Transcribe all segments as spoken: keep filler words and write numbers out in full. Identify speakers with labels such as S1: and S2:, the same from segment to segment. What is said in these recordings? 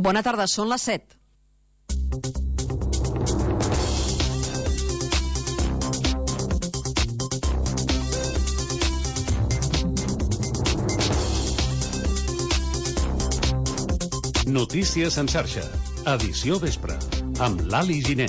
S1: Bona tarda, són les set.
S2: Notícies en xarxa, edició vespre, amb l'Ali Giner.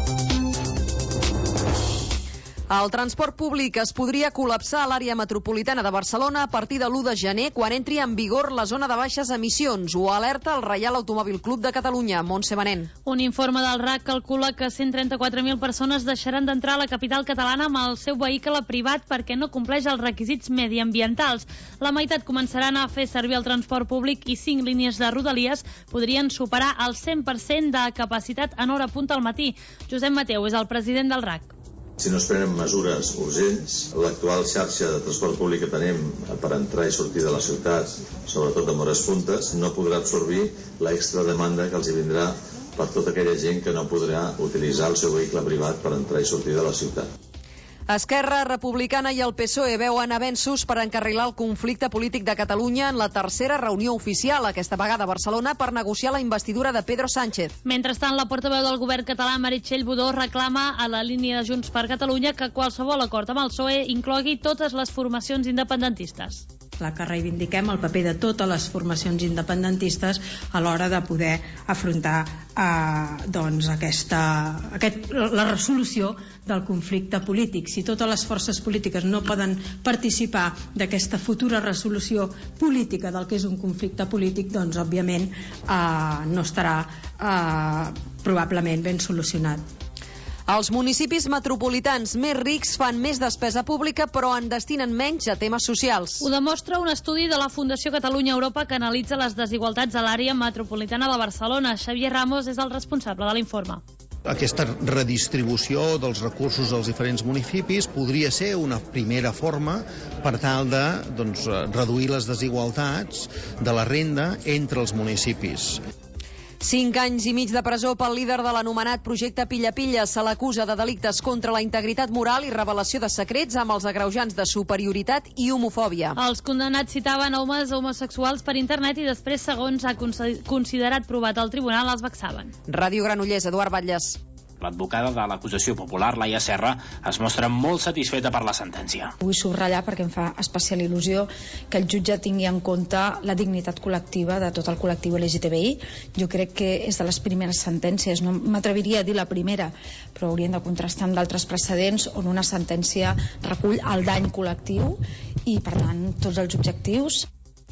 S1: El transport públic es podria col·lapsar a l'àrea metropolitana de Barcelona a partir de l'u de gener, quan entri en vigor la zona de baixes emissions. Ho alerta el Reial Automòbil Club de Catalunya. Montse Benén.
S3: Un informe del R A C calcula que cent trenta-quatre mil persones deixaran d'entrar a la capital catalana amb el seu vehicle privat perquè no compleix els requisits mediambientals. La meitat començaran a fer servir el transport públic i cinc línies de Rodalies podrien superar el cent per cent de capacitat en hora punta al matí. Josep Mateu és el president del R A C.
S4: Si no es prenen mesures urgents, l'actual xarxa de transport públic que tenim per entrar i sortir de la ciutat, sobretot en hores puntes, no podrà absorbir l'extra demanda que els hi vindrà per tota aquella gent que no podrà utilitzar el seu vehicle privat per entrar i sortir de la ciutat.
S1: Esquerra Republicana i el P S O E veuen avenços per encarrilar el conflicte polític de Catalunya en la tercera reunió oficial, aquesta vegada a Barcelona, per negociar la investidura de Pedro Sánchez.
S3: Mentrestant, la portaveu del govern català, Meritxell Budó, reclama a la línia de Junts per Catalunya que qualsevol acord amb el P S O E inclogui totes les formacions independentistes.
S5: Clar que reivindiquem el paper de totes les formacions independentistes a l'hora de poder afrontar eh, doncs aquesta, aquest, la resolució del conflicte polític. Si totes les forces polítiques no poden participar d'aquesta futura resolució política del que és un conflicte polític, doncs òbviament eh, no estarà eh, probablement ben solucionat.
S1: Els municipis metropolitans més rics fan més despesa pública, però en destinen menys a temes socials.
S3: Ho demostra un estudi de la Fundació Catalunya Europa que analitza les desigualtats a l'àrea metropolitana de Barcelona. Xavier Ramos és el responsable de l'informe.
S6: Aquesta redistribució dels recursos als diferents municipis podria ser una primera forma per tal de doncs, reduir les desigualtats de la renda entre els municipis.
S1: Cinc anys i mig de presó pel líder de l'anomenat projecte Pilla Pilla. Se l'acusa de delictes contra la integritat moral i revelació de secrets amb els agreujants de superioritat i homofòbia.
S3: Els condemnats citaven homes homosexuals per internet i després, segons ha considerat provat al tribunal, els vexaven.
S1: Ràdio Granollers, Eduard Batlles.
S7: L'advocada de l'acusació popular, Laia Serra, es mostra molt satisfeta per la sentència.
S8: Vull subratllar perquè em fa especial il·lusió que el jutge tingui en compte la dignitat col·lectiva de tot el col·lectiu L G T B I. Jo crec que és de les primeres sentències, no m'atreviria a dir la primera, però haurien de contrastar amb d'altres precedents on una sentència recull el dany col·lectiu i, per tant, tots els objectius.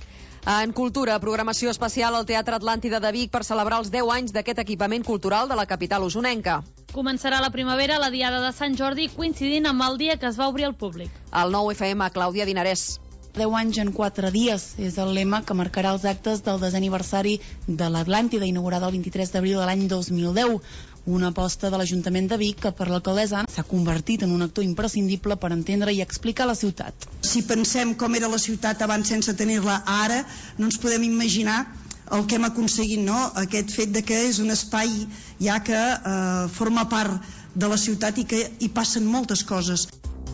S1: En cultura, programació especial al Teatre Atlàntida de Vic per celebrar els deu anys d'aquest equipament cultural de la capital usonenca.
S3: Començarà la primavera la Diada de Sant Jordi, coincidint amb el dia que es va obrir al públic.
S1: El nou F M, Clàudia Dinarès.
S9: deu anys en quatre dies és el lema que marcarà els actes del desè aniversari de l'Atlàntida, inaugurada el vint-i-tres d'abril de l'any dos mil deu. Una aposta de l'Ajuntament de Vic que per l'alcaldessa s'ha convertit en un actor imprescindible per entendre i explicar la ciutat.
S10: Si pensem com era la ciutat abans sense tenir-la ara, no ens podem imaginar el que hem aconseguit, no? Aquest fet de que és un espai ja que eh, forma part de la ciutat i que hi passen moltes coses.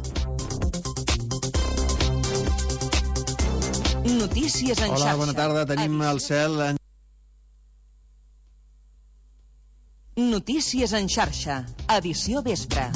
S11: Notícies en xarxa.
S12: Hola, bona tarda. Tenim el cel en...
S11: Notícies en xarxa, edició vespre.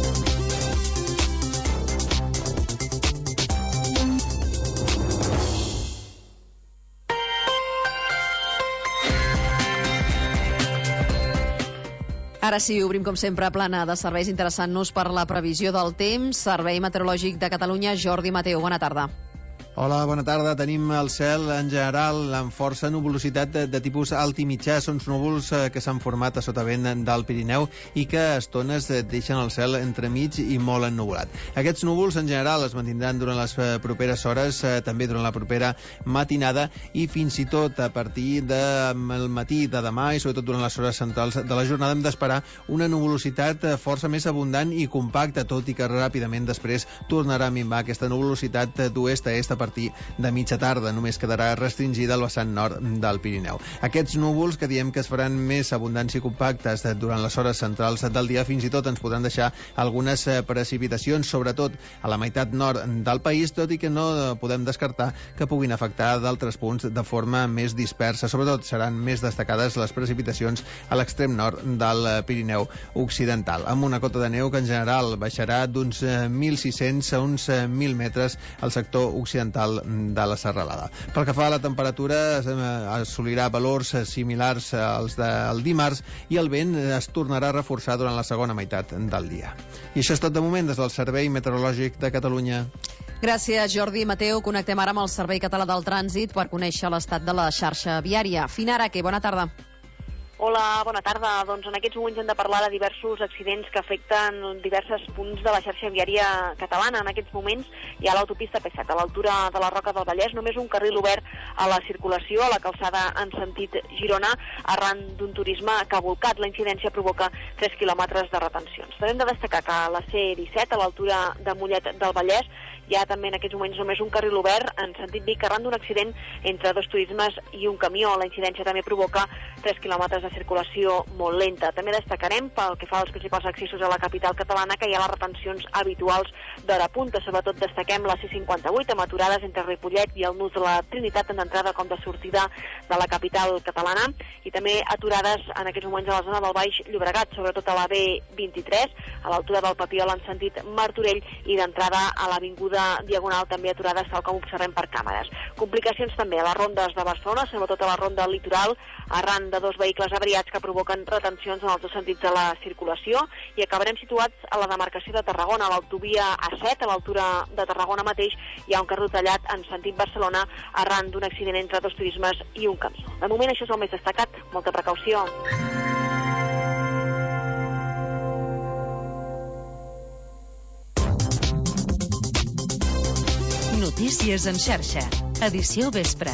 S1: Ara sí, obrim com sempre plana de serveis, interessant-nos per la previsió del temps. Servei Meteorològic de Catalunya, Jordi Mateu, bona tarda.
S12: Hola, bona tarda. Tenim el cel en general amb força nuvolositat de, de tipus alt i mitjà. Són núvols eh, que s'han format a sotavent del Pirineu i que a estones eh, deixen el cel entremig i molt ennuvolat. Aquests núvols en general es mantindran durant les eh, properes hores, eh, també durant la propera matinada i fins i tot a partir del matí de demà i sobretot durant les hores centrals de la jornada hem d'esperar una nuvolositat eh, força més abundant i compacta, tot i que ràpidament després tornarà a minvar aquesta nuvolositat d'oest a est a partir partir de mitja tarda. Només quedarà restringida al vessant nord del Pirineu. Aquests núvols, que diem que es faran més abundants i compactes durant les hores centrals del dia, fins i tot ens podran deixar algunes precipitacions, sobretot a la meitat nord del país, tot i que no podem descartar que puguin afectar d'altres punts de forma més dispersa. Sobretot seran més destacades les precipitacions a l'extrem nord del Pirineu occidental, amb una cota de neu que en general baixarà d'uns mil sis-cents a uns mil metres al sector occidental de la serralada. Pel que fa a la temperatura, assolirà valors similars als del dimarts i el vent es tornarà a reforçar durant la segona meitat del dia. I això és tot de moment des del Servei Meteorològic de Catalunya.
S1: Gràcies, Jordi. Mateu, connectem ara amb el Servei Català del Trànsit per conèixer l'estat de la xarxa viària. Finara, que bona tarda.
S13: Hola, bona tarda. Doncs en aquests moments hem de parlar de diversos accidents que afecten diversos punts de la xarxa viària catalana. En aquests moments hi ha l'autopista P set a l'altura de la Roca del Vallès, només un carril obert a la circulació a la calçada en sentit Girona arran d'un turisme que ha volcat. La incidència provoca tres quilòmetres de retencions. També hem de destacar que a la C disset, a l'altura de Mollet del Vallès, hi ha també en aquests moments només un carril obert en sentit Vic arran d'un accident entre dos turismes i un camió. La incidència també provoca tres quilòmetres de circulació molt lenta. També destacarem, pel que fa als principals accessos a la capital catalana, que hi ha les retencions habituals d'hora punta. Sobretot destaquem la C cinquanta-vuit, amb aturades entre Ripollet i el nus de la Trinitat, tant d'entrada com de sortida de la capital catalana, i també aturades en aquests moments a la zona del Baix Llobregat, sobretot a la B vint-i-tres, a l'altura del Papiol en sentit Martorell, i d'entrada a l'avinguda Diagonal, també aturades, tal com observem per càmeres. Complicacions també a les rondes de Barcelona, sobretot a la ronda litoral, arran de dos vehicles avariats que provoquen retencions en els dos sentits de la circulació, i acabarem situats a la demarcació de Tarragona, a l'autovia A set, a l'altura de Tarragona mateix, hi ha un carril tallat en sentit Barcelona arran d'un accident entre dos turismes i un camió. De moment això és el més destacat. Molta precaució.
S11: Notícies en xarxa. Edició vespre.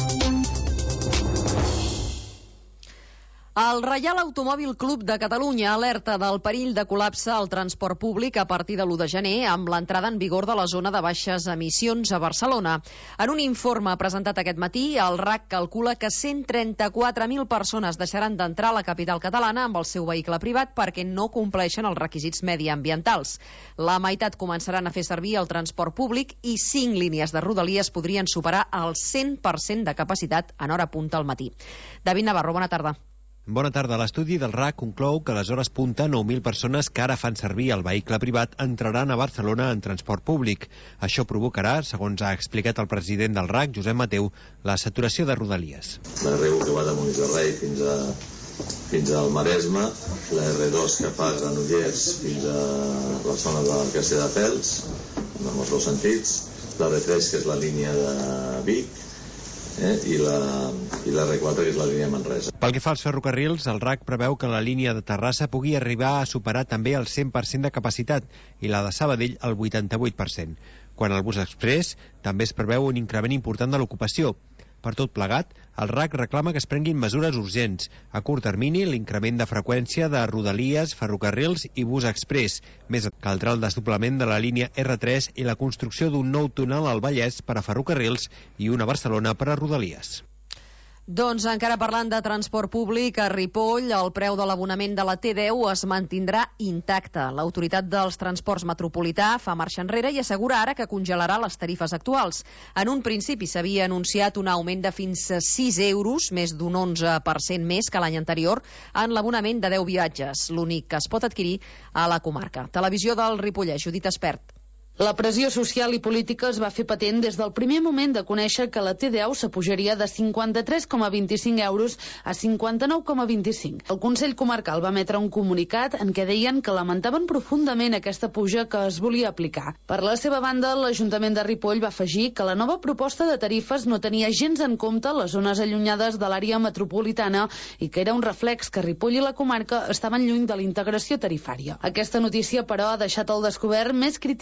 S1: El Reial Automòbil Club de Catalunya alerta del perill de col·lapse al transport públic a partir de l'u de gener amb l'entrada en vigor de la zona de baixes emissions a Barcelona. En un informe presentat aquest matí, el R A C calcula que cent trenta-quatre mil persones deixaran d'entrar a la capital catalana amb el seu vehicle privat perquè no compleixen els requisits mediambientals. La meitat començaran a fer servir el transport públic i cinc línies de Rodalies podrien superar el cent per cent de capacitat en hora punta al matí. David Navarro, bona tarda.
S14: Bona tarda. L'estudi del R A C conclou que a les hores punta nou mil persones que ara fan servir el vehicle privat entraran a Barcelona en transport públic. Això provocarà, segons ha explicat el president del R A C, Josep Mateu, la saturació de Rodalies.
S4: La R u que va de Molins de Rei fins a fins al Maresme, la R dos que fa Granollers fins a la zona del Castelldefels, en els dos sentits, la R tres que és la línia de Vic, Eh, i, la, i la R quatre, que és la línia Manresa.
S14: Pel que fa als ferrocarrils, el R A C preveu que la línia de Terrassa pugui arribar a superar també el cent per cent de capacitat i la de Sabadell el vuitanta-vuit per cent. Quant al bus express, també es preveu un increment important de l'ocupació. Per tot plegat, el R A C reclama que es prenguin mesures urgents. A curt termini, l'increment de freqüència de Rodalies, ferrocarrils i bus express. Més caldrà el desdoblament de la línia R tres i la construcció d'un nou túnel al Vallès per a ferrocarrils i una Barcelona per a Rodalies.
S1: Doncs encara parlant de transport públic, a Ripoll el preu de l'abonament de la T deu es mantindrà intacte. L'autoritat dels transports metropolità fa marxa enrere i assegura ara que congelarà les tarifes actuals. En un principi s'havia anunciat un augment de fins a sis euros, més d'un onze per cent més que l'any anterior, en l'abonament de deu viatges, l'únic que es pot adquirir a la comarca. Televisió del Ripollès, Judit Espert.
S15: La pressió social i política es va fer patent des del primer moment de conèixer que la T deu s'apujaria de cinquanta-tres coma vint-i-cinc euros a cinquanta-nou coma vint-i-cinc. El Consell Comarcal va emetre un comunicat en què deien que lamentaven profundament aquesta puja que es volia aplicar. Per la seva banda, l'Ajuntament de Ripoll va afegir que la nova proposta de tarifes no tenia gens en compte les zones allunyades de l'àrea metropolitana i que era un reflex que Ripoll i la comarca estaven lluny de la integració tarifària. Aquesta notícia, però, ha deixat al descobert més crítiques de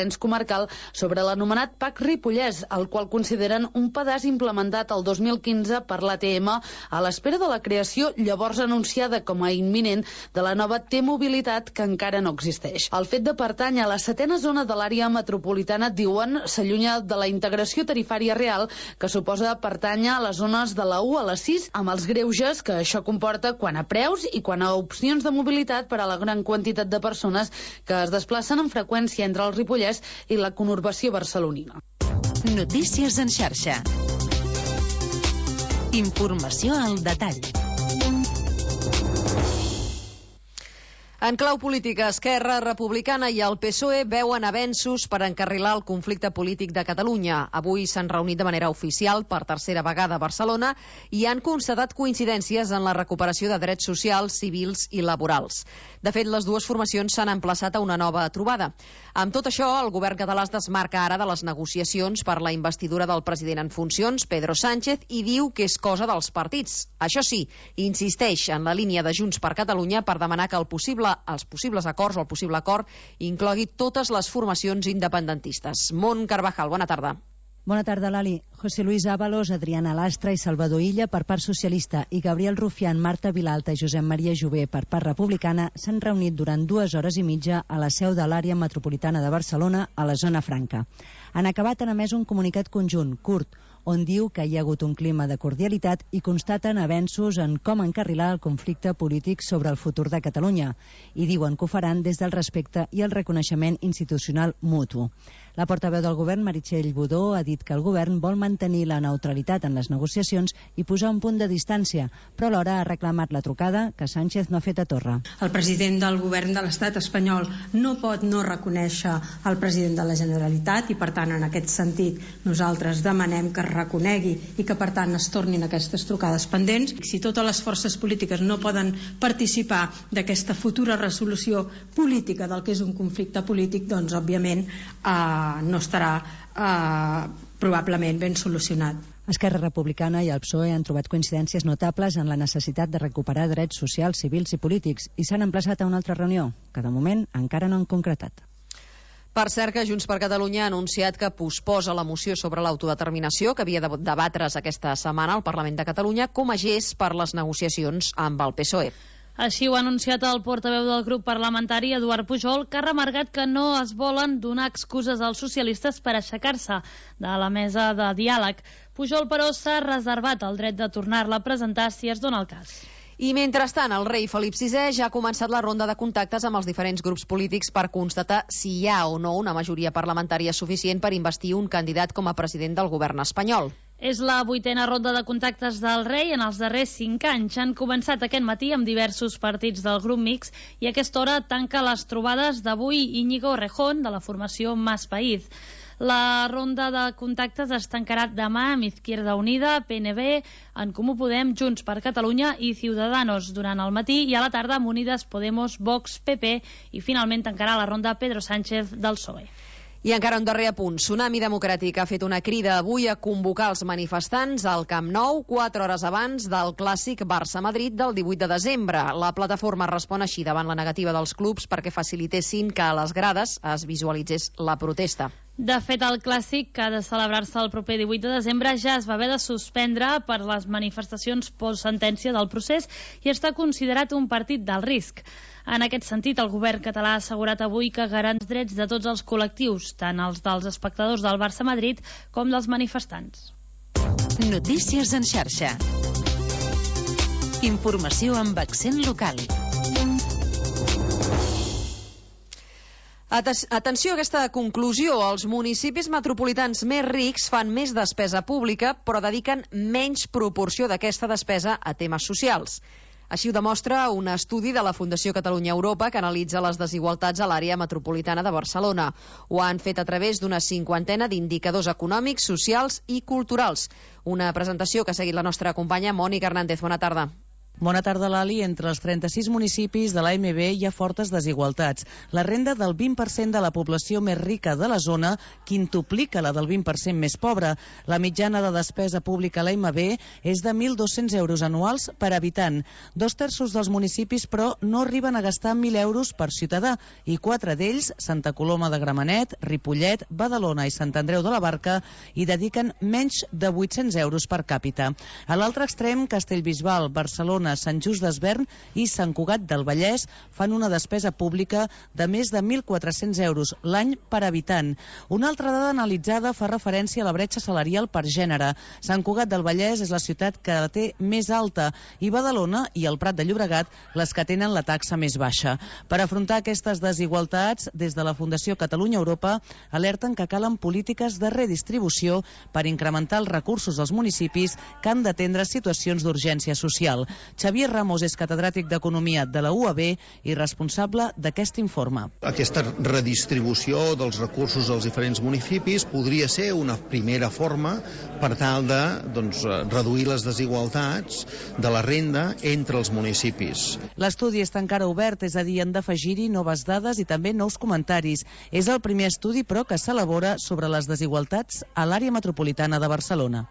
S15: balanç comarcal sobre l'anomenat P A C Ripollès, el qual consideren un pedaç implementat el dos mil quinze per l'A T M a l'espera de la creació llavors anunciada com a imminent de la nova T-Mobilitat, que encara no existeix. El fet de pertànyer a la setena zona de l'àrea metropolitana, diuen, s'allunya de la integració tarifària real que suposa pertànyer a les zones de la u a la sis, amb els greuges que això comporta quant a preus i quant a opcions de mobilitat per a la gran quantitat de persones que es desplacen amb freqüència entre el Ripollès i la conurbació barcelonina.
S11: Notícies en xarxa. Informació al detall.
S1: En clau política, Esquerra Republicana i el P S O E veuen avenços per encarrilar el conflicte polític de Catalunya. Avui s'han reunit de manera oficial per tercera vegada a Barcelona i han constatat coincidències en la recuperació de drets socials, civils i laborals. De fet, les dues formacions s'han emplaçat a una nova trobada. Amb tot això, el govern català es desmarca ara de les negociacions per la investidura del president en funcions, Pedro Sánchez, i diu que és cosa dels partits. Això sí, insisteix en la línia de Junts per Catalunya per demanar que el possible els possibles acords o el possible acord inclogui totes les formacions independentistes. Mont Carvajal, bona tarda.
S16: Bona tarda, Lali. José Luis Ábalos, Adriana Lastra i Salvador Illa per part socialista i Gabriel Rufián, Marta Vilalta i Josep Maria Jové per part republicana s'han reunit durant dues hores i mitja a la seu de l'àrea metropolitana de Barcelona, a la zona franca. Han acabat en emès un comunicat conjunt, curt, on diu que hi ha hagut un clima de cordialitat i constaten avenços en com encarrilar el conflicte polític sobre el futur de Catalunya i diuen que ho faran des del respecte i el reconeixement institucional mutu. La portaveu del govern, Meritxell Budó, ha dit que el govern vol mantenir la neutralitat en les negociacions i posar un punt de distància, però alhora ha reclamat la trucada que Sánchez no ha fet a Torra.
S5: El president del govern de l'estat espanyol no pot no reconèixer el president de la Generalitat i, per tant, en aquest sentit, nosaltres demanem que es reconegui i que, per tant, es tornin aquestes trucades pendents. Si totes les forces polítiques no poden participar d'aquesta futura resolució política del que és un conflicte polític, doncs, òbviament, eh, no estarà eh, probablement ben solucionat.
S16: Esquerra Republicana i el P S O E han trobat coincidències notables en la necessitat de recuperar drets socials, civils i polítics i s'han emplaçat a una altra reunió, que de moment encara no han concretat.
S1: Per cert, que Junts per Catalunya ha anunciat que posposa la moció sobre l'autodeterminació que havia de debatre's aquesta setmana al Parlament de Catalunya com a gest per les negociacions amb el P S O E.
S3: Així ho ha anunciat el portaveu del grup parlamentari, Eduard Pujol, que ha remarcat que no es volen donar excuses als socialistes per aixecar-se de la mesa de diàleg. Pujol, però, s'ha reservat el dret de tornar-la a presentar si es dona el cas.
S1: I mentrestant, el rei Felip sisè ja ha començat la ronda de contactes amb els diferents grups polítics per constatar si hi ha o no una majoria parlamentària suficient per investir un candidat com a president del govern espanyol.
S3: És la vuitena ronda de contactes del rei en els darrers cinc anys. Han començat aquest matí amb diversos partits del grup mixt i a aquesta hora tanca les trobades d'avui Íñigo Errejón, de la formació Más País. La ronda de contactes es tancarà demà amb Izquierda Unida, P N B, En Comú Podem, Junts per Catalunya i Ciudadanos durant el matí i a la tarda amb Unides Podemos, Vox, P P i finalment tancarà la ronda Pedro Sánchez del P S O E.
S1: I encara un darrer apunt. Tsunami Democràtic ha fet una crida avui a convocar els manifestants al Camp Nou quatre hores abans del clàssic Barça-Madrid del divuit de desembre. La plataforma respon així davant la negativa dels clubs perquè facilitessin que a les grades es visualitzés la protesta.
S3: De fet, el clàssic, que ha de celebrar-se el proper divuit de desembre, ja es va haver de suspendre per les manifestacions post-sentència del procés i està considerat un partit del risc. En aquest sentit, el govern català ha assegurat avui que garanteix drets de tots els col·lectius, tant els dels espectadors del Barça-Madrid com dels manifestants.
S11: Notícies en xarxa. Informació amb accent local.
S1: Atenció a aquesta conclusió. Els municipis metropolitans més rics fan més despesa pública, però dediquen menys proporció d'aquesta despesa a temes socials. Així ho demostra un estudi de la Fundació Catalunya Europa que analitza les desigualtats a l'àrea metropolitana de Barcelona. Ho han fet a través d'una cinquantena d'indicadors econòmics, socials i culturals. Una presentació que ha seguit la nostra companya Mònica Hernández. Bona tarda.
S17: Bona tarda, Lali. Entre els trenta-sis municipis de l'A M B hi ha fortes desigualtats. La renda del vint per cent de la població més rica de la zona quintuplica la del vint per cent més pobra. La mitjana de despesa pública a l'A M B és de mil dos-cents euros anuals per habitant. Dos terços dels municipis, però, no arriben a gastar mil euros per ciutadà, i quatre d'ells, Santa Coloma de Gramenet, Ripollet, Badalona i Sant Andreu de la Barca, hi dediquen menys de vuit-cents euros per càpita. A l'altre extrem, Castellbisbal, Barcelona, Sant Just Desvern i Sant Cugat del Vallès fan una despesa pública de més de mil quatre-cents euros l'any per habitant. Una altra dada analitzada fa referència a la bretxa salarial per gènere. Sant Cugat del Vallès és la ciutat que la té més alta i Badalona i el Prat de Llobregat les que tenen la taxa més baixa. Per afrontar aquestes desigualtats, des de la Fundació Catalunya Europa alerten que calen polítiques de redistribució per incrementar els recursos als municipis que han d'atendre situacions d'urgència social. Xavier Ramos és catedràtic d'Economia de la U A B i responsable d'aquest informe.
S6: Aquesta redistribució dels recursos als diferents municipis podria ser una primera forma per tal de doncs, reduir les desigualtats de la renda entre els municipis.
S17: L'estudi està encara obert, és a dir, han d'afegir-hi noves dades i també nous comentaris. És el primer estudi, però, que s'elabora sobre les desigualtats a l'àrea metropolitana de Barcelona.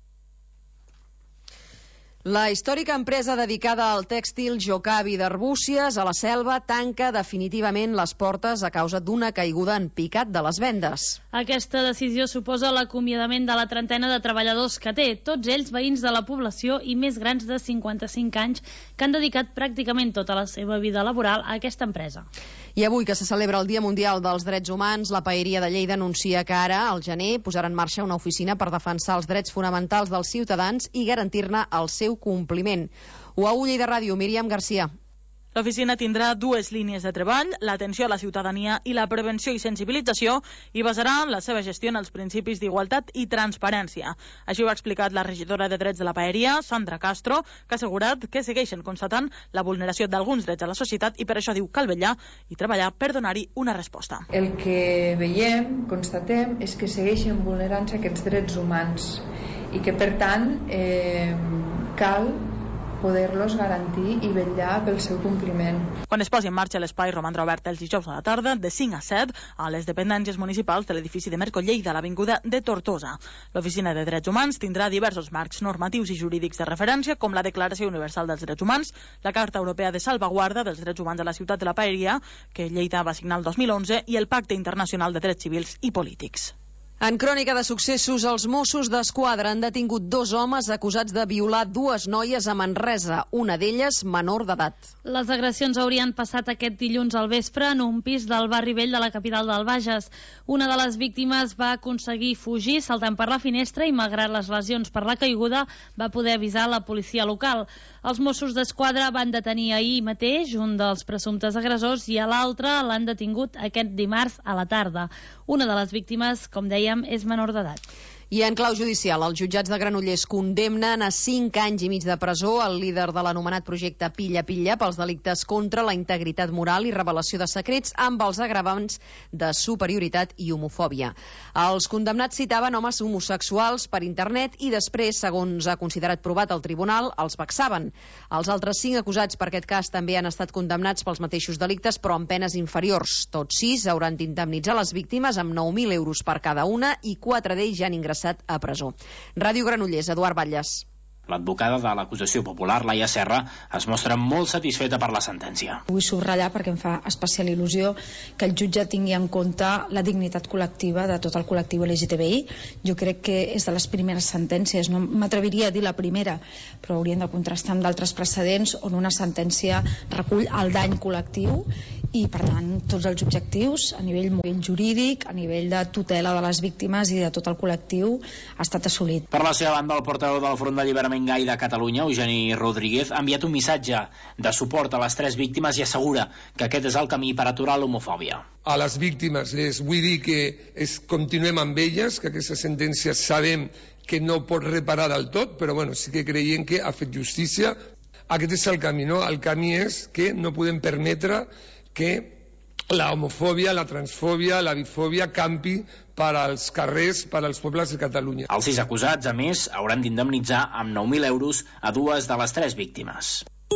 S1: La històrica empresa dedicada al tèxtil Jocavi d'Arbúcies a la Selva tanca definitivament les portes a causa d'una caiguda en picat de les vendes.
S3: Aquesta decisió suposa l'acomiadament de la trentena de treballadors que té, tots ells veïns de la població i més grans de cinquanta-cinc anys, que han dedicat pràcticament tota la seva vida laboral a aquesta empresa.
S1: I avui, que se celebra el Dia Mundial dels Drets Humans, la Paeria de Lleida anuncia que ara, al gener, posarà en marxa una oficina per defensar els drets fonamentals dels ciutadans i garantir-ne el seu compliment. U A U Lleida Ràdio, Míriam Garcia.
S18: L'oficina tindrà dues línies de treball, l'atenció a la ciutadania i la prevenció i sensibilització, i basarà la seva gestió en els principis d'igualtat i transparència. Així ho ha explicat la regidora de Drets de la Paeria, Sandra Castro, que ha assegurat que segueixen constatant la vulneració d'alguns drets a la societat i per això diu cal vetllar i treballar per donar-hi una resposta.
S19: El que veiem, constatem, és que segueixen vulnerant-se aquests drets humans i que, per tant, eh, cal poder-los garantir i vetllar pel seu compliment.
S18: Quan es posi en marxa l'espai romandrà obert els dijous a la tarda de cinc a set a les dependències municipals de l'edifici de Merco Lleida a l'avinguda de Tortosa. L'Oficina de Drets Humans tindrà diversos marcs normatius i jurídics de referència, com la Declaració Universal dels Drets Humans, la Carta Europea de Salvaguarda dels Drets Humans a la ciutat de la Paeria, que Lleida va signar el dos mil onze, i el Pacte Internacional de Drets Civils i Polítics.
S1: En crònica de successos, els Mossos d'Esquadra han detingut dos homes acusats de violar dues noies a Manresa, una d'elles menor d'edat.
S3: Les agressions haurien passat aquest dilluns al vespre en un pis del barri vell de la capital del Bages. Una de les víctimes va aconseguir fugir saltant per la finestra i, malgrat les lesions per la caiguda, va poder avisar la policia local. Els Mossos d'Esquadra van detenir ahir mateix un dels presumptes agressors i a l'altre l'han detingut aquest dimarts a la tarda. Una de les víctimes, com dèiem, és menor d'edat.
S1: I en clau judicial, els jutjats de Granollers condemnen a cinc anys i mig de presó el líder de l'anomenat projecte Pilla Pilla pels delictes contra la integritat moral i revelació de secrets amb els agravants de superioritat i homofòbia. Els condemnats citaven homes homosexuals per internet i després, segons ha considerat provat el tribunal, els vexaven. Els altres cinc acusats per aquest cas també han estat condemnats pels mateixos delictes però amb penes inferiors. Tots sis hauran d'indemnitzar les víctimes amb nou mil euros per cada una i quatre d'ells ja han ingressat a presó. Ràdio Granollers, Eduard Batlles.
S7: L'advocada de l'acusació popular, Laia Serra, es mostra molt satisfeta per la sentència.
S8: Vull subratllar perquè em fa especial il·lusió que el jutge tingui en compte la dignitat col·lectiva de tot el col·lectiu L G T B I. Jo crec que és de les primeres sentències, no m'atreviria a dir la primera, però hauríem de contrastar amb d'altres precedents on una sentència recull el dany col·lectiu i, per tant, tots els objectius a nivell jurídic, a nivell de tutela de les víctimes i de tot el col·lectiu ha estat assolit.
S7: Per la seva banda, el portaveu del Front d'Alliberament Gai de Catalunya, Eugeni Rodríguez, ha enviat un missatge de suport a les tres víctimes i assegura que aquest és el camí per aturar l'homofòbia.
S20: A les víctimes les vull dir que es, continuem amb elles, que aquesta sentència sabem que no pot reparar del tot, però bueno, sí que creiem que ha fet justícia. Aquest és el camí, no? El camí és que no podem permetre que la homofòbia, la transfòbia, la bifòbia campi per als carrers, per als pobles de Catalunya.
S7: Els sis acusats, a més, hauran d'indemnitzar amb nou mil euros a dues de les tres víctimes.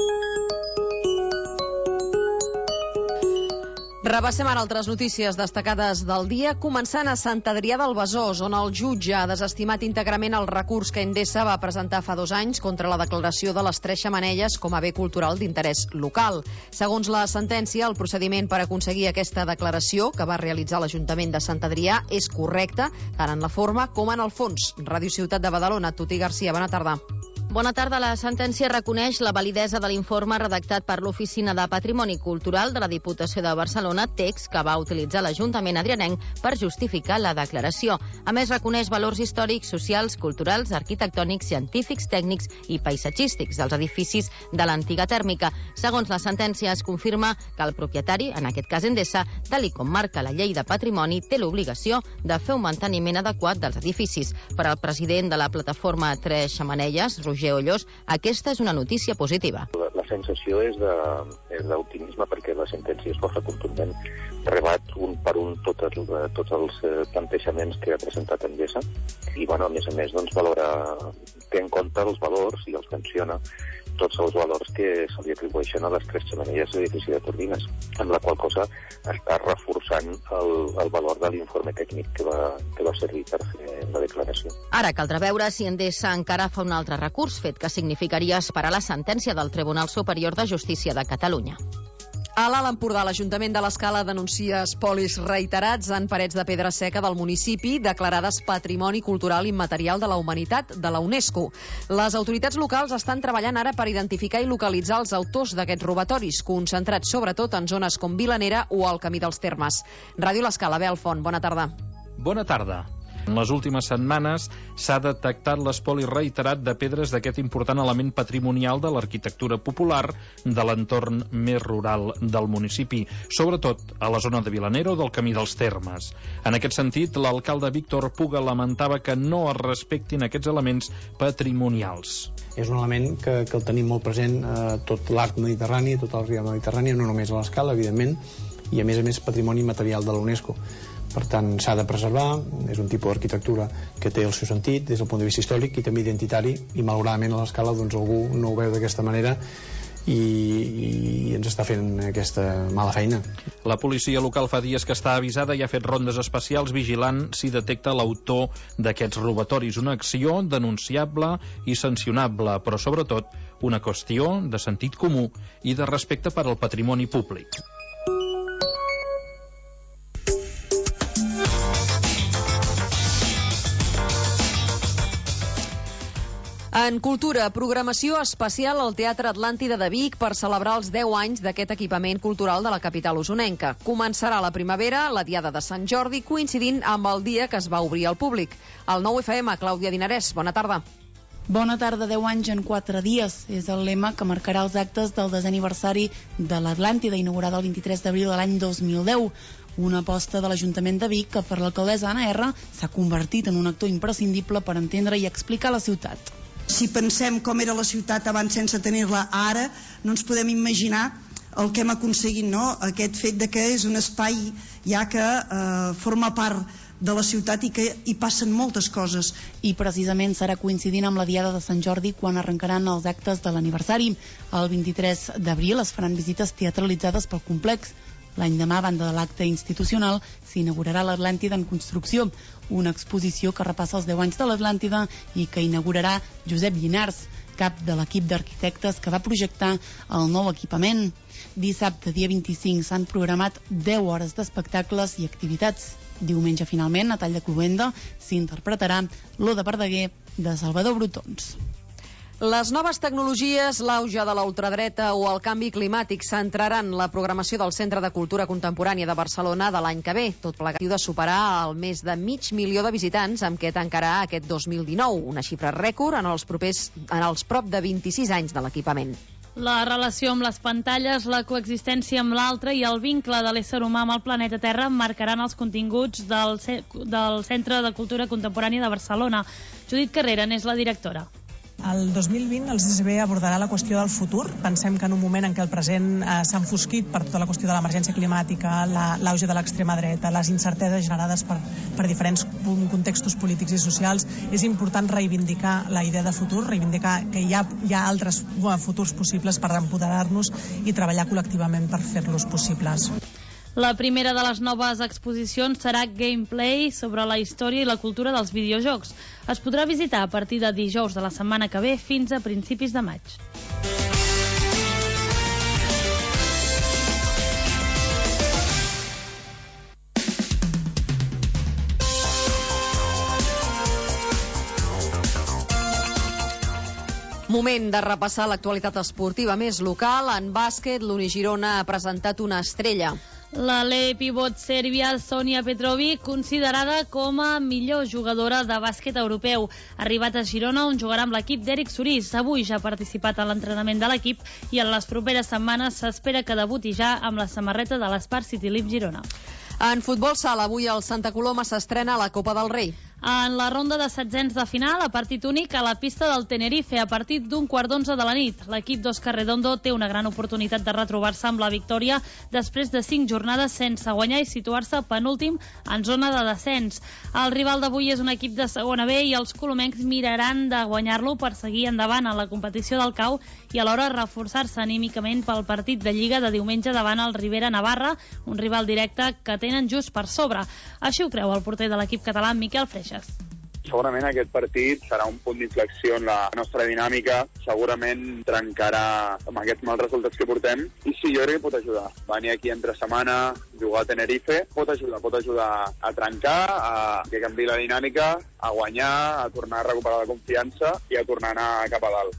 S1: Repassem ara altres notícies destacades del dia, començant a Sant Adrià del Besòs, on el jutge ha desestimat íntegrament el recurs que Endesa va presentar fa dos anys contra la declaració de les Tres Xemeneies com a bé cultural d'interès local. Segons la sentència, el procediment per aconseguir aquesta declaració que va realitzar l'Ajuntament de Sant Adrià és correcte, tant en la forma com en el fons. Ràdio Ciutat de Badalona, Tuti Garcia, bona tarda.
S21: Bona tarda. La sentència reconeix la validesa de l'informe redactat per l'Oficina de Patrimoni Cultural de la Diputació de Barcelona, text que va utilitzar l'Ajuntament adrianenc per justificar la declaració. A més, reconeix valors històrics, socials, culturals, arquitectònics, científics, tècnics i paisatgístics dels edificis de l'antiga tèrmica. Segons la sentència, es confirma que el propietari, en aquest cas Endesa, tal i com marca la llei de patrimoni, té l'obligació de fer un manteniment adequat dels edificis. Per al president de la plataforma Tres Xemeneies, Roger Ollós, aquesta és una notícia positiva.
S22: La, la sensació és de, és d'optimisme perquè la sentència és força contundent, rebat un per un tot el, tots els plantejaments que ha presentat Endesa i, bueno, a més a més, doncs, valora, té en compte els valors i els menciona tots els valors que se li atribueixen a les Tres Xemeneies de l'edifici de Turbines, amb la qual cosa està reforçant el, el valor de l'informe tècnic que va, que va servir per fer la declaració.
S21: Ara caldrà veure si Endesa encara fa un altre recurs, fet que significaria esperar la sentència del Tribunal Superior de Justícia de Catalunya.
S1: A l'Alt Empordà, l'Ajuntament de l'Escala denuncia espolis reiterats en parets de pedra seca del municipi, declarades Patrimoni Cultural Immaterial de la Humanitat de la UNESCO. Les autoritats locals estan treballant ara per identificar i localitzar els autors d'aquests robatoris, concentrats sobretot en zones com Vilanera o el Camí dels Termes. Ràdio l'Escala, Bel Font, bona tarda.
S23: Bona tarda. En les últimes setmanes s'ha detectat l'espoli reiterat de pedres d'aquest important element patrimonial de l'arquitectura popular de l'entorn més rural del municipi, sobretot a la zona de Vilanera o del Camí dels Termes. En aquest sentit, l'alcalde Víctor Puga lamentava que no es respectin aquests elements patrimonials.
S24: És un element que, que el tenim molt present a tot l'arc mediterrani, a tot el riu mediterrani, no només a l'Escala, evidentment, i a més a més patrimoni material de l'UNESCO. Per tant, s'ha de preservar, és un tipus d'arquitectura que té el seu sentit des del punt de vista històric i també identitari, i malauradament a l'Escala doncs, algú no ho veu d'aquesta manera i, i ens està fent aquesta mala feina.
S23: La policia local fa dies que està avisada i ha fet rondes especials vigilant si detecta l'autor d'aquests robatoris, una acció denunciable i sancionable, però sobretot una qüestió de sentit comú i de respecte per al patrimoni públic.
S1: En cultura, programació especial al Teatre Atlàntida de Vic per celebrar els deu anys d'aquest equipament cultural de la capital usonenca. Començarà a la primavera, la diada de Sant Jordi, coincidint amb el dia que es va obrir al públic. El nou F M, Clàudia Dinarès, bona tarda.
S9: Bona tarda, deu anys en quatre dies. És el lema que marcarà els actes del desè aniversari de l'Atlàntida, inaugurada el vint-i-tres d'abril de l'any dos mil deu. Una aposta de l'Ajuntament de Vic que per l'alcaldessa Anna R s'ha convertit en un actor imprescindible per entendre i explicar la ciutat.
S10: Si pensem com era la ciutat abans sense tenir-la ara, no ens podem imaginar el que hem aconseguit, no? Aquest fet de que és un espai ja que eh, forma part de la ciutat i que hi passen moltes coses.
S9: I precisament serà coincidint amb la diada de Sant Jordi quan arrencaran els actes de l'aniversari. El vint-i-tres d'abril es faran visites teatralitzades pel complex. L'any demà, a banda de l'acte institucional, s'inaugurarà l'Atlàntida en construcció, una exposició que repassa els deu anys de l'Atlàntida i que inaugurarà Josep Llinars, cap de l'equip d'arquitectes que va projectar el nou equipament. Dissabte, dia vint-i-cinc, s'han programat deu hores d'espectacles i activitats. Diumenge, finalment, a Tall de Cluenda, s'interpretarà l'Oda Verdaguer de Salvador Brotons.
S1: Les noves tecnologies, l'auge de la ultradreta o el canvi climàtic centraran la programació del Centre de Cultura Contemporània de Barcelona de l'any que ve, tot plegat de superar el més de mig milió de visitants amb què tancarà aquest dos mil dinou, una xifra rècord en els propers en els prop de vint-i-sis anys de l'equipament.
S3: La relació amb les pantalles, la coexistència amb l'altre i el vincle de l'ésser humà amb el planeta Terra marcaran els continguts del, del Centre de Cultura Contemporània de Barcelona. Judit Carrera n'és la directora.
S25: El dos mil vint el C C B abordarà la qüestió del futur. Pensem que en un moment en què el present eh, s'ha enfosquit per tota la qüestió de l'emergència climàtica, l'auge la, de l'extrema dreta, les incerteses generades per, per diferents contextos polítics i socials, és important reivindicar la idea de futur, reivindicar que hi ha, hi ha altres futurs possibles per empoderar-nos i treballar col·lectivament per fer-los possibles.
S3: La primera de les noves exposicions serà Gameplay, sobre la història i la cultura dels videojocs. Es podrà visitar a partir de dijous de la setmana que ve fins a principis de maig.
S1: Moment de repassar l'actualitat esportiva més local. En bàsquet, l'Unigirona ha presentat una estrella.
S3: L'ale pivot sèrbia Sonia Petrovic, considerada com a millor jugadora de bàsquet europeu. Ha arribat a Girona, on jugarà amb l'equip d'Eric Sorís. Avui ja ha participat en l'entrenament de l'equip i en les properes setmanes s'espera que debuti ja amb la samarreta de l'Spar City Leap Girona.
S1: En futbol sala, avui el Santa Coloma s'estrena a la Copa del Rei.
S3: En la ronda de setzents de final, a partit únic a la pista del Tenerife, a partir d'un quart d'onze de la nit. L'equip d'Òscar Redondo té una gran oportunitat de retrobar-se amb la victòria després de cinc jornades sense guanyar i situar-se penúltim en zona de descens. El rival d'avui és un equip de segona B i els colomencs miraran de guanyar-lo per seguir endavant en la competició del cau i alhora reforçar-se anímicament pel partit de Lliga de diumenge davant el Rivera Navarra, un rival directe que tenen just per sobre. Així ho creu el porter de l'equip català, Miquel Freixas.
S2: Segurament aquest partit serà un punt d'inflexió en la nostra dinàmica, segurament trencarà amb aquests mals resultats que portem, i sí, jo crec que pot ajudar. Venir aquí entre setmana, jugar a Tenerife, pot ajudar, pot ajudar a trencar, a que canviï la dinàmica, a guanyar, a tornar a recuperar la confiança i a tornar a anar cap a dalt.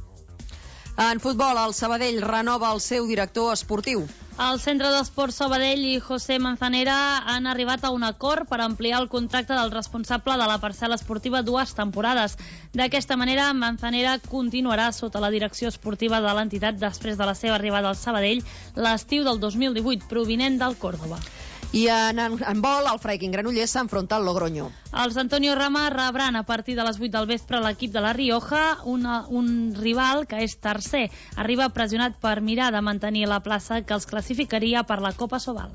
S1: En futbol, el Sabadell renova el seu director esportiu.
S3: El Centre d'Esports Sabadell i José Manzanera han arribat a un acord per ampliar el contracte del responsable de la parcel·la esportiva dues temporades. D'aquesta manera, Manzanera continuarà sota la direcció esportiva de l'entitat després de la seva arribada al Sabadell l'estiu del dos mil divuit, provinent del Córdoba.
S1: I en, en vol, el Freiking Granollers s'enfronta al Logroño.
S3: Els Antonio Rama rebran a partir de les vuit del vespre l'equip de la Rioja, una, un rival que és tercer. Arriba pressionat per mirar de mantenir la plaça que els classificaria per la Copa Sobal.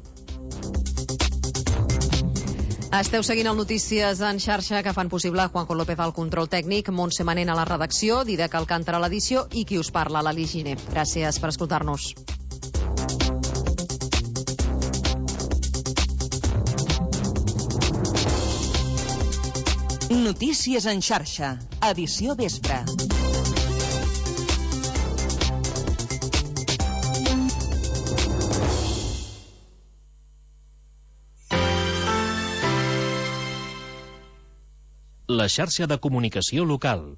S1: Esteu seguint el Notícies en xarxa, que fan possible Juanjo López al control tècnic, Montse Manent a la redacció, Didac Alcántara a l'edició i qui us parla, l'Ali Giner. Gràcies per escoltar-nos.
S11: Notícies en xarxa, edició vespre.
S4: La xarxa de comunicació local.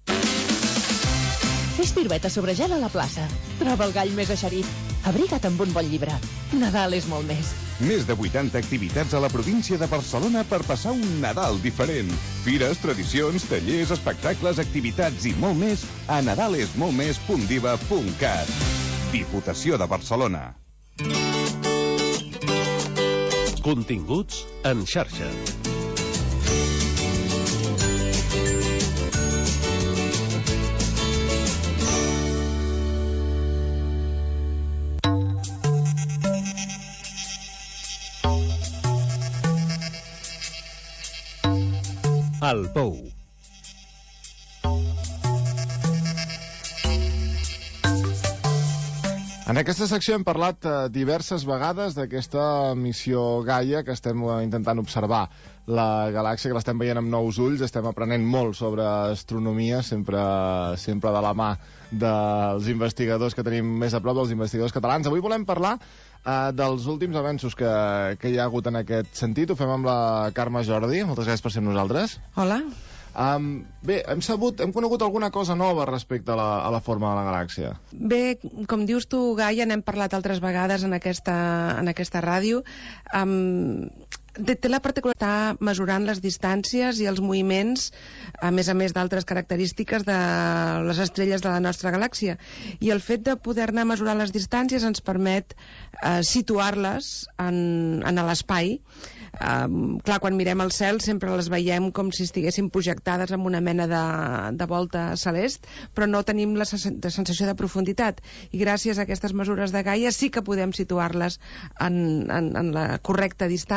S12: Fes pirueta sobre gel a la plaça. Troba el gall més eixerit. Abriga't amb un bon llibre. Nadal és molt més.
S13: Més de vuitanta activitats a la província de Barcelona per passar un Nadal diferent. Fires, tradicions, tallers, espectacles, activitats i molt més a nadalesmoltmés punt diva punt cat. Diputació de Barcelona.
S4: Continguts en xarxa. El Pou.
S14: En aquesta secció hem parlat eh, diverses vegades d'aquesta missió Gaia que estem eh, intentant observar la galàxia, que l'estem veient amb nous ulls, estem aprenent molt sobre astronomia, sempre, sempre de la mà dels investigadors que tenim més a prop, dels investigadors catalans. Avui volem parlar eh, dels últims avenços que, que hi ha hagut en aquest sentit. Ho fem amb la Carme Jordi. Moltes gràcies per ser amb nosaltres.
S26: Hola.
S14: Um, bé, hem sabut, hem conegut alguna cosa nova respecte a la, a la forma de la galàxia.
S26: Bé, com dius tu, Gaia, n'hem parlat altres vegades en aquesta, en aquesta ràdio. Um, té la particularitat d'estar mesurant les distàncies i els moviments, a més a més d'altres característiques de les estrelles de la nostra galàxia. I el fet de poder-ne mesurar les distàncies ens permet eh, situar-les en, en l'espai. Um, clar, quan mirem el cel sempre les veiem com si estiguessin projectades en una mena de, de volta celest, però no tenim la sensació de profunditat, i gràcies a aquestes mesures de Gaia sí que podem situar-les en, en, en la correcta distància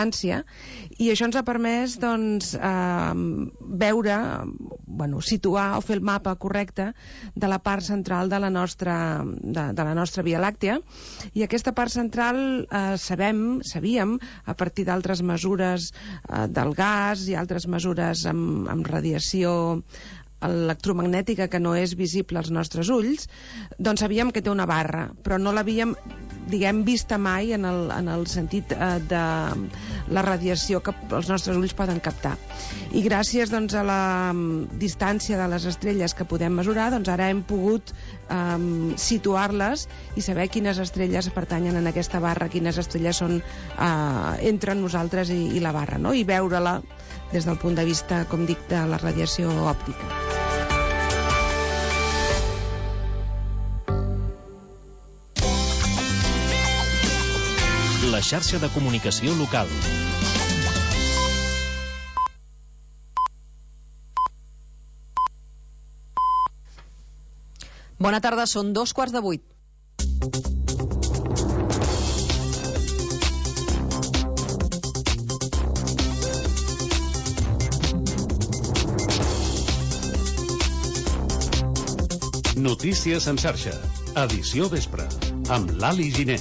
S26: i això ens ha permès doncs, eh, veure, bueno, situar o fer el mapa correcte de la part central de la nostra, de, de la nostra Via Làctea, i aquesta part central eh, sabem, sabíem, a partir d'altres mesures eh, del gas i altres mesures amb, amb radiació electromagnètica que no és visible als nostres ulls, doncs sabíem que té una barra, però no l'havíem, diguem, vista mai en el, en el sentit eh, de la radiació que els nostres ulls poden captar. I gràcies doncs, a la um, distància de les estrelles que podem mesurar, doncs ara hem pogut um, situar-les i saber quines estrelles pertanyen en aquesta barra, quines estrelles són uh, entre nosaltres i, i la barra, no? I veure-la des del punt de vista, com dic, de la radiació òptica.
S4: La xarxa de comunicació local.
S1: Bona tarda, són dos quarts de vuit.
S4: Notícies en xarxa. Edició vespre. Amb l'Ali Giner.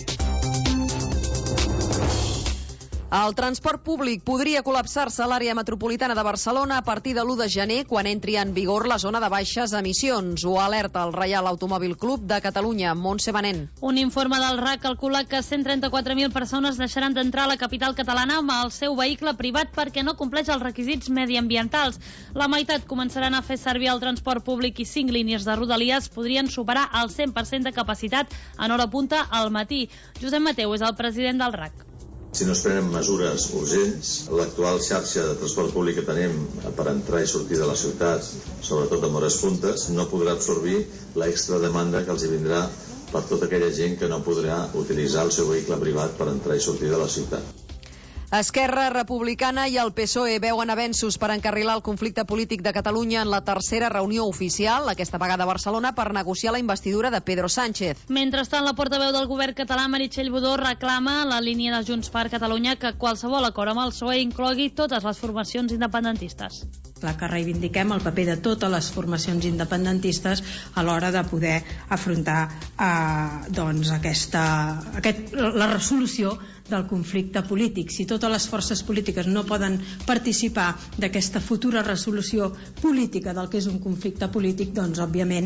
S1: El transport públic podria col·lapsar-se a l'àrea metropolitana de Barcelona a partir de l'u de gener, quan entri en vigor la zona de baixes emissions. Ho alerta el Reial Automòbil Club de Catalunya. Montse Manent.
S3: Un informe del R A C calcula que cent trenta-quatre mil persones deixaran d'entrar a la capital catalana amb el seu vehicle privat perquè no compleix els requisits mediambientals. La meitat començaran a fer servir el transport públic i cinc línies de Rodalies podrien superar el cent per cent de capacitat en hora punta al matí. Josep Mateu és el president del R A C.
S5: Si no es prenen mesures urgents, l'actual xarxa de transport públic que tenim per entrar i sortir de la ciutat, sobretot en hores puntes, no podrà absorbir l'extra demanda que els hi vindrà per tota aquella gent que no podrà utilitzar el seu vehicle privat per entrar i sortir de la ciutat.
S1: Esquerra Republicana i el P S O E veuen avenços per encarrilar el conflicte polític de Catalunya en la tercera reunió oficial, aquesta vegada a Barcelona, per negociar la investidura de Pedro Sánchez.
S3: Mentrestant, la portaveu del govern català, Meritxell Budó, reclama la línia de Junts per Catalunya que qualsevol acord amb el P S O E inclogui totes les formacions independentistes.
S6: Clar que reivindiquem el paper de totes les formacions independentistes a l'hora de poder afrontar eh, doncs aquesta, aquest, la resolució del conflicte polític. Si totes les forces polítiques no poden participar d'aquesta futura resolució política del que és un conflicte polític, doncs òbviament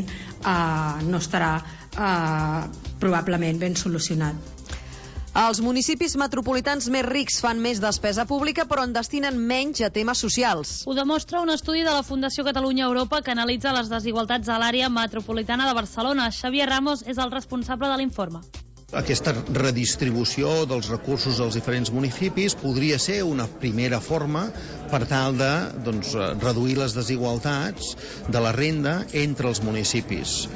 S6: eh, no estarà eh, probablement ben solucionat.
S1: Els municipis metropolitans més rics fan més despesa pública, però en destinen menys a temes socials.
S3: Ho demostra un estudi de la Fundació Catalunya Europa que analitza les desigualtats a l'àrea metropolitana de Barcelona. Xavier Ramos és el responsable de l'informe.
S15: Aquesta redistribució dels recursos als diferents municipis podria ser una primera forma per tal de doncs, reduir les desigualtats de la renda entre els municipis.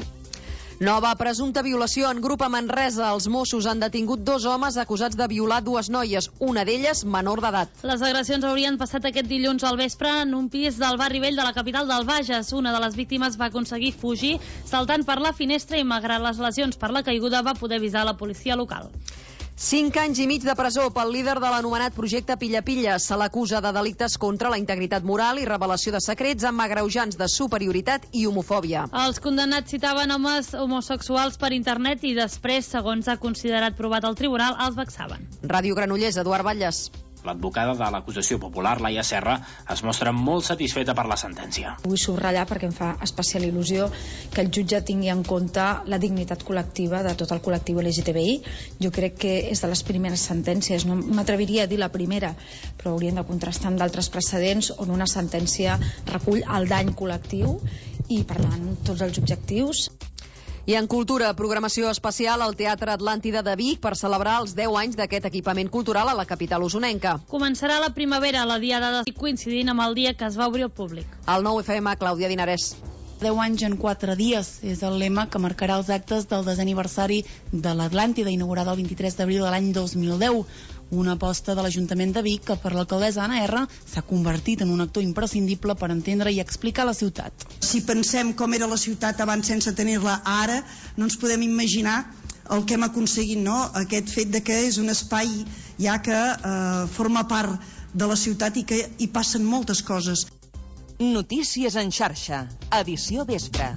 S1: Nova presumpta violació en grup a Manresa. Els Mossos han detingut dos homes acusats de violar dues noies, una d'elles menor d'edat.
S3: Les agressions haurien passat aquest dilluns al vespre en un pis del barri vell de la capital del Bages. Una de les víctimes va aconseguir fugir saltant per la finestra i, malgrat les lesions per la caiguda, va poder avisar la policia local.
S1: Cinc anys i mig de presó pel líder de l'anomenat projecte Pilla Pilla. Se l'acusa de delictes contra la integritat moral i revelació de secrets amb agreujants de superioritat i homofòbia.
S3: Els condemnats citaven homes homosexuals per internet i després, segons ha considerat provat el tribunal, els vexaven.
S1: Ràdio Granollers, Eduard Batlles.
S7: L'advocada de l'acusació popular, Laia Serra, es mostra molt satisfeta per la sentència.
S8: Vull subratllar perquè em fa especial il·lusió que el jutge tingui en compte la dignitat col·lectiva de tot el col·lectiu L G T B I. Jo crec que és de les primeres sentències, no m'atreviria a dir la primera, però hauríem de contrastar amb d'altres precedents on una sentència recull el dany col·lectiu i, per tant, tots els objectius.
S1: I en cultura, programació especial al Teatre Atlàntida de Vic per celebrar els deu anys d'aquest equipament cultural a la capital usonenca.
S3: Començarà la primavera, la diada de Vic, coincidint amb el dia que es va obrir al públic.
S1: Al nou F M, Clàudia Dinarès.
S9: deu anys en quatre dies és el lema que marcarà els actes del desè aniversari de l'Atlàntida, inaugurada el vint-i-tres d'abril de l'any dos mil deu. Una aposta de l'Ajuntament de Vic que per l'alcaldessa Anna R s'ha convertit en un actor imprescindible per entendre i explicar la ciutat.
S10: Si pensem com era la ciutat abans sense tenir-la ara, no ens podem imaginar el que hem aconseguit, no? Aquest fet de que és un espai ja que eh, forma part de la ciutat i que hi passen moltes coses.
S11: Notícies en xarxa, edició vespre.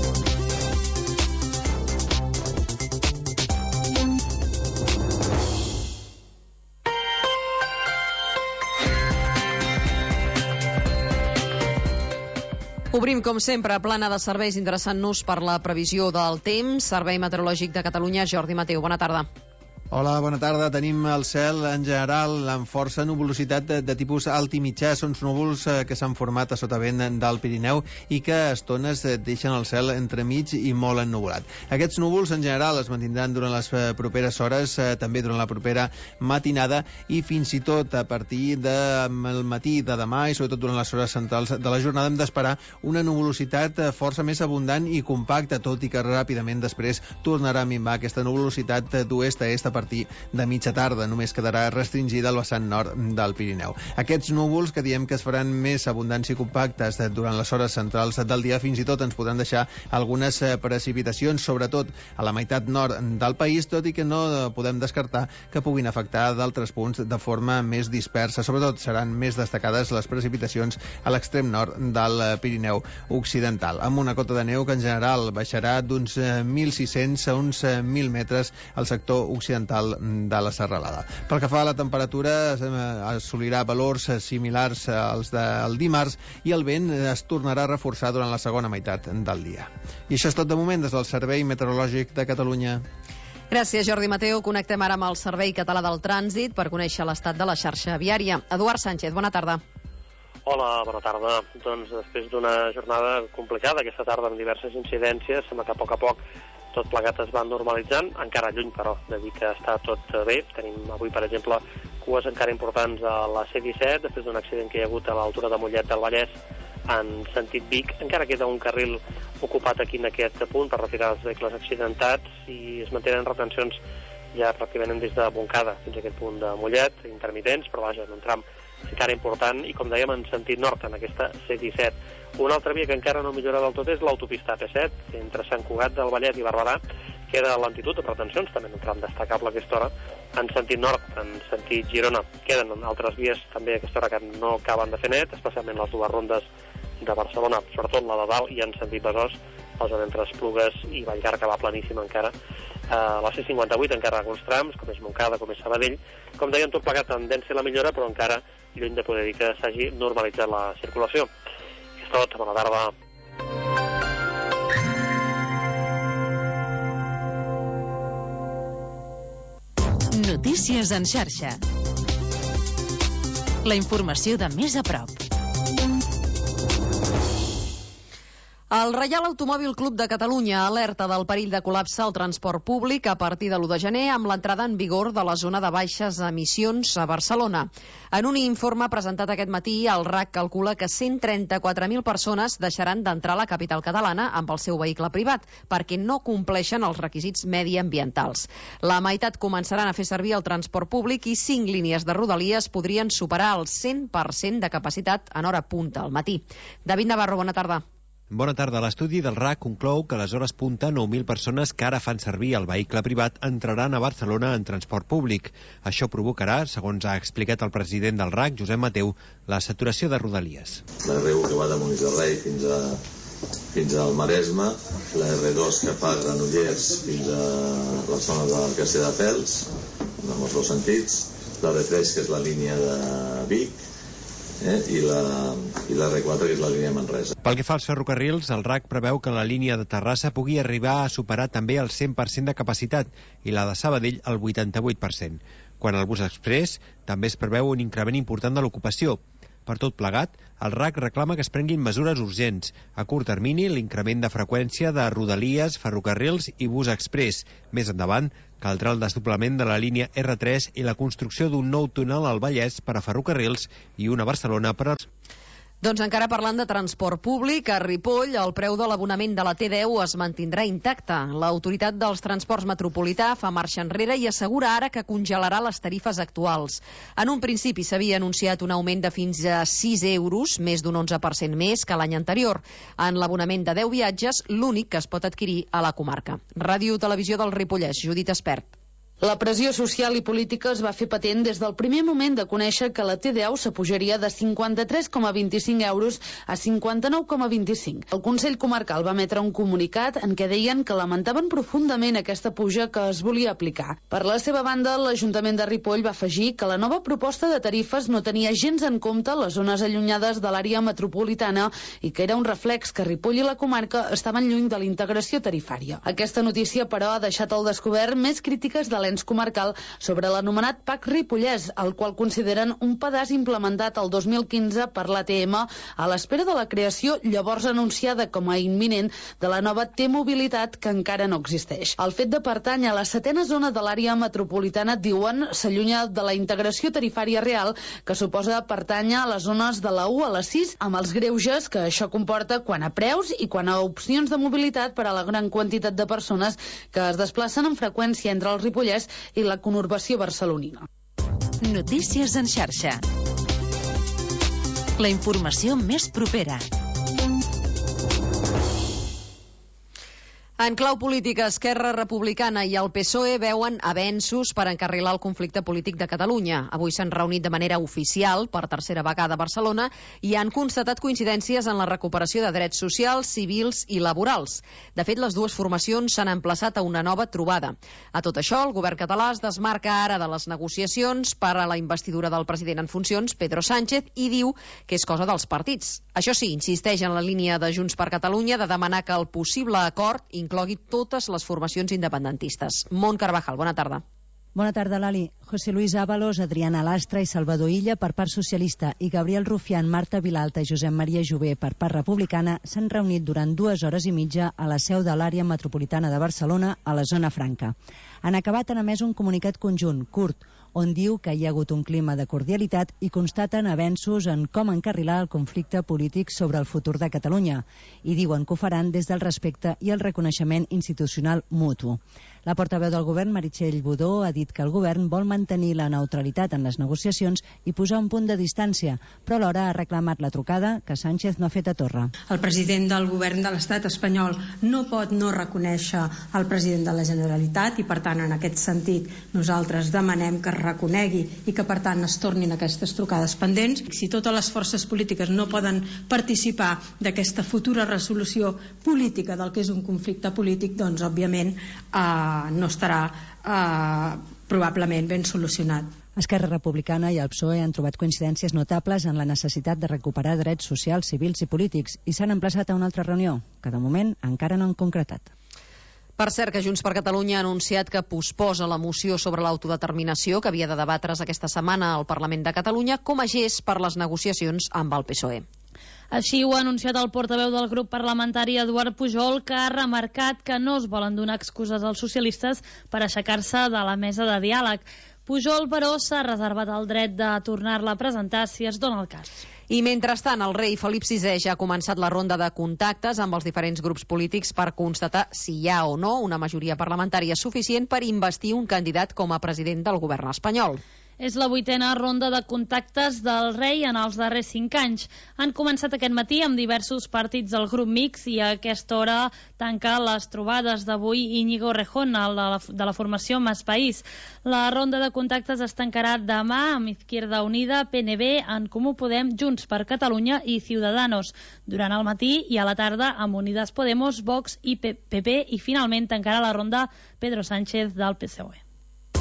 S1: Obrim, com sempre, plana de serveis, interessant-nos per la previsió del temps. Servei Meteorològic de Catalunya, Jordi Mateu, bona tarda.
S16: Hola, bona tarda. Tenim el cel en general amb força nuvolositat de, de tipus alt i mitjà. Són núvols eh, que s'han format a sotavent del Pirineu i que a estones eh, deixen el cel entremig i molt ennuvolat. Aquests núvols en general es mantindran durant les eh, properes hores, eh, també durant la propera matinada i fins i tot a partir del matí de demà i sobretot durant les hores centrals de la jornada hem d'esperar una nuvolositat eh, força més abundant i compacta, tot i que ràpidament després tornarà a minvar aquesta nuvolositat eh, d'oest a est a partir de mitja tarda. Només quedarà restringida al vessant nord del Pirineu. Aquests núvols que diem que es faran més abundants i compactes durant les hores centrals del dia, fins i tot ens podran deixar algunes precipitacions, sobretot a la meitat nord del país, tot i que no podem descartar que puguin afectar d'altres punts de forma més dispersa. Sobretot seran més destacades les precipitacions a l'extrem nord del Pirineu occidental, amb una cota de neu que en general baixarà d'uns mil sis-cents a uns mil metres al sector occidental de la serralada. Pel que fa a la temperatura, assolirà valors similars als del dimarts i el vent es tornarà a reforçar durant la segona meitat del dia. I això és tot de moment des del Servei Meteorològic de Catalunya.
S1: Gràcies, Jordi Mateu. Connectem ara amb el Servei Català del Trànsit per conèixer l'estat de la xarxa viària. Eduard Sánchez, bona tarda.
S17: Hola, bona tarda. Doncs després d'una jornada complicada aquesta tarda amb diverses incidències, sembla que a poc a poc tot plegat es va normalitzant, encara lluny, però, de dir que està tot bé. Tenim avui, per exemple, cues encara importants a la C disset, després d'un accident que hi ha hagut a l'altura de Mollet del Vallès, en sentit Vic. Encara queda un carril ocupat aquí en aquest punt per retirar els vehicles accidentats i es mantenen retencions ja pràcticament des de Montcada fins a aquest punt de Mollet, intermitents, però vaja, en un tram encara important, i com dèiem, en sentit nord, en aquesta C disset. Una altra via que encara no millora del tot és l'autopista A P set, entre Sant Cugat del Vallès i Barberà, queda a lentitud de pretensions, també en un tram destacable a aquesta hora, en sentit nord, en sentit Girona. Queden altres vies també a aquesta hora que no acaben de fer net, especialment les dues rondes de Barcelona, sobretot la de dalt i en sentit Besòs, la zona entre Esplugues i Vallcar, que va planíssima encara. Uh, la C cinquanta-vuit encara alguns trams, com és Montcada, com és Sabadell. Com deien, tot plegat tendència a la millora, però encara lluny de poder dir que s'hagi normalitzat la circulació. És tot, bona tarda.
S11: Notícies en xarxa. La informació de més a prop.
S1: El Reial Automòbil Club de Catalunya alerta del perill de col·lapse al transport públic a partir de l'u de gener amb l'entrada en vigor de la zona de baixes emissions a Barcelona. En un informe presentat aquest matí, el R A C calcula que cent trenta-quatre mil persones deixaran d'entrar a la capital catalana amb el seu vehicle privat perquè no compleixen els requisits mediambientals. La meitat començaran a fer servir el transport públic i cinc línies de rodalies podrien superar el cent per cent de capacitat en hora punta al matí. David Navarro, bona tarda.
S18: Bona tarda. L'estudi del R A C conclou que a les hores punta nou mil persones que ara fan servir el vehicle privat entraran a Barcelona en transport públic. Això provocarà, segons ha explicat el president del R A C, Josep Mateu, la saturació de rodalies.
S5: La R u que va de Molins del Rei fins a fins al Maresme, la R dos que fa Granollers fins a la zona del Castelldefels, en els dos sentits, la R tres que és la línia de Vic, Eh, i, la, i la R quatre, que és la línia Manresa.
S18: Pel que fa als ferrocarrils, el R A C preveu que la línia de Terrassa pugui arribar a superar també el cent per cent de capacitat i la de Sabadell el vuitanta-vuit per cent. Quan al bus express també es preveu un increment important de l'ocupació. Per tot plegat, el R A C reclama que es prenguin mesures urgents. A curt termini, l'increment de freqüència de rodalies, ferrocarrils i bus express. Més endavant, caldrà el desdoblament de la línia R tres i la construcció d'un nou túnel al Vallès per a ferrocarrils i una a Barcelona per a...
S1: Doncs encara parlant de transport públic, a Ripoll el preu de l'abonament de la T deu es mantindrà intacte. L'autoritat dels transports metropolità fa marxa enrere i assegura ara que congelarà les tarifes actuals. En un principi s'havia anunciat un augment de fins a sis euros, més d'un onze per cent més que l'any anterior. En l'abonament de deu viatges, l'únic que es pot adquirir a la comarca. Ràdio Televisió del Ripollès, Judit Espert.
S19: La pressió social i política es va fer patent des del primer moment de conèixer que la T deu s'apujaria de cinquanta-tres coma vint-i-cinc euros a cinquanta-nou coma vint-i-cinc. El Consell Comarcal va emetre un comunicat en què deien que lamentaven profundament aquesta puja que es volia aplicar. Per la seva banda, l'Ajuntament de Ripoll va afegir que la nova proposta de tarifes no tenia gens en compte les zones allunyades de l'àrea metropolitana i que era un reflex que Ripoll i la comarca estaven lluny de la integració tarifària. Aquesta notícia, però, ha deixat al descobert més crítiques de l'ens comarcal sobre l'anomenat P A C Ripollès, el qual consideren un pedaç implementat el dos mil quinze per l'A T M a l'espera de la creació llavors anunciada com a imminent de la nova T-Mobilitat que encara no existeix. El fet de pertànyer a la setena zona de l'àrea metropolitana, diuen, s'allunya de la integració tarifària real que suposa pertànyer a les zones de la u a la sis amb els greuges que això comporta quant a preus i quant a opcions de mobilitat per a la gran quantitat de persones que es desplacen amb freqüència entre el Ripollès i la conurbació barcelonina.
S11: Notícies en xarxa. La informació més propera.
S1: En clau política, Esquerra Republicana i el P S O E veuen avenços per encarrilar el conflicte polític de Catalunya. Avui s'han reunit de manera oficial per tercera vegada a Barcelona i han constatat coincidències en la recuperació de drets socials, civils i laborals. De fet, les dues formacions s'han emplaçat a una nova trobada. A tot això, el govern català es desmarca ara de les negociacions per a la investidura del president en funcions, Pedro Sánchez, i diu que és cosa dels partits. Això sí, insisteix en la línia de Junts per Catalunya de demanar que el possible acord inclogui totes les formacions independentistes. Mont Carvajal, bona tarda.
S20: Bona tarda, Lali. José Luis Ábalos, Adriana Lastra i Salvador Illa per part socialista i Gabriel Rufián, Marta Vilalta i Josep Maria Jové per part republicana s'han reunit durant dues hores i mitja a la seu de l'àrea metropolitana de Barcelona, a la zona franca. Han acabat en emès un comunicat conjunt, curt, on diu que hi ha hagut un clima de cordialitat i constaten avenços en com encarrilar el conflicte polític sobre el futur de Catalunya i diuen que ho faran des del respecte i el reconeixement institucional mutu. La portaveu del govern, Meritxell Budó, ha dit que el govern vol mantenir la neutralitat en les negociacions i posar un punt de distància, però alhora ha reclamat la trucada que Sánchez no ha fet a Torra.
S6: El president del govern de l'estat espanyol no pot no reconèixer el president de la Generalitat i, per tant, en aquest sentit, nosaltres demanem que es reconegui i que, per tant, es tornin aquestes trucades pendents. Si totes les forces polítiques no poden participar d'aquesta futura resolució política del que és un conflicte polític, doncs, òbviament, eh, no estarà eh, probablement ben solucionat.
S20: Esquerra Republicana i el P S O E han trobat coincidències notables en la necessitat de recuperar drets socials, civils i polítics i s'han emplaçat a una altra reunió, que de moment encara no han concretat.
S1: Per cert, que Junts per Catalunya ha anunciat que posposa la moció sobre l'autodeterminació que havia de debatre's aquesta setmana al Parlament de Catalunya com a gest per les negociacions amb el P S O E.
S3: Així ho ha anunciat el portaveu del grup parlamentari Eduard Pujol, que ha remarcat que no es volen donar excuses als socialistes per aixecar-se de la mesa de diàleg. Pujol, però, s'ha reservat el dret de tornar-la a presentar si es dona el cas.
S1: I mentrestant, el rei Felip sisè ja ha començat la ronda de contactes amb els diferents grups polítics per constatar si hi ha o no una majoria parlamentària suficient per investir un candidat com a president del govern espanyol.
S3: És la vuitena ronda de contactes del rei en els darrers cinc anys. Han començat aquest matí amb diversos partits del grup mixt i a aquesta hora tanca les trobades d'avui Íñigo Rejón, el de la, de la formació Más País. La ronda de contactes es tancarà demà amb Izquierda Unida, P N B, En Comú Podem, Junts per Catalunya i Ciudadanos. Durant el matí i a la tarda amb Unidas Podemos, Vox i P P i finalment tancarà la ronda Pedro Sánchez del P S O E.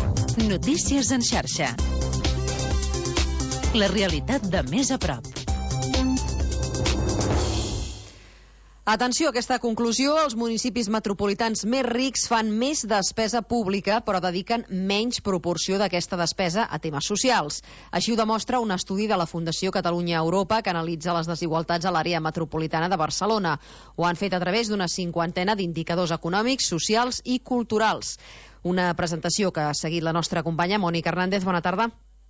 S11: Notícies en xarxa. La realitat de més a prop.
S1: Atenció a aquesta conclusió, els municipis metropolitans més rics fan més despesa pública, però dediquen menys proporció d'aquesta despesa a temes socials. Així ho demostra un estudi de la Fundació Catalunya Europa que analitza les desigualtats a l'àrea metropolitana de Barcelona. Ho han fet a través d'una cinquantena d'indicadors econòmics, socials i culturals. Una presentació que ha seguit la nostra companya Mònica Hernández. Bona tarda.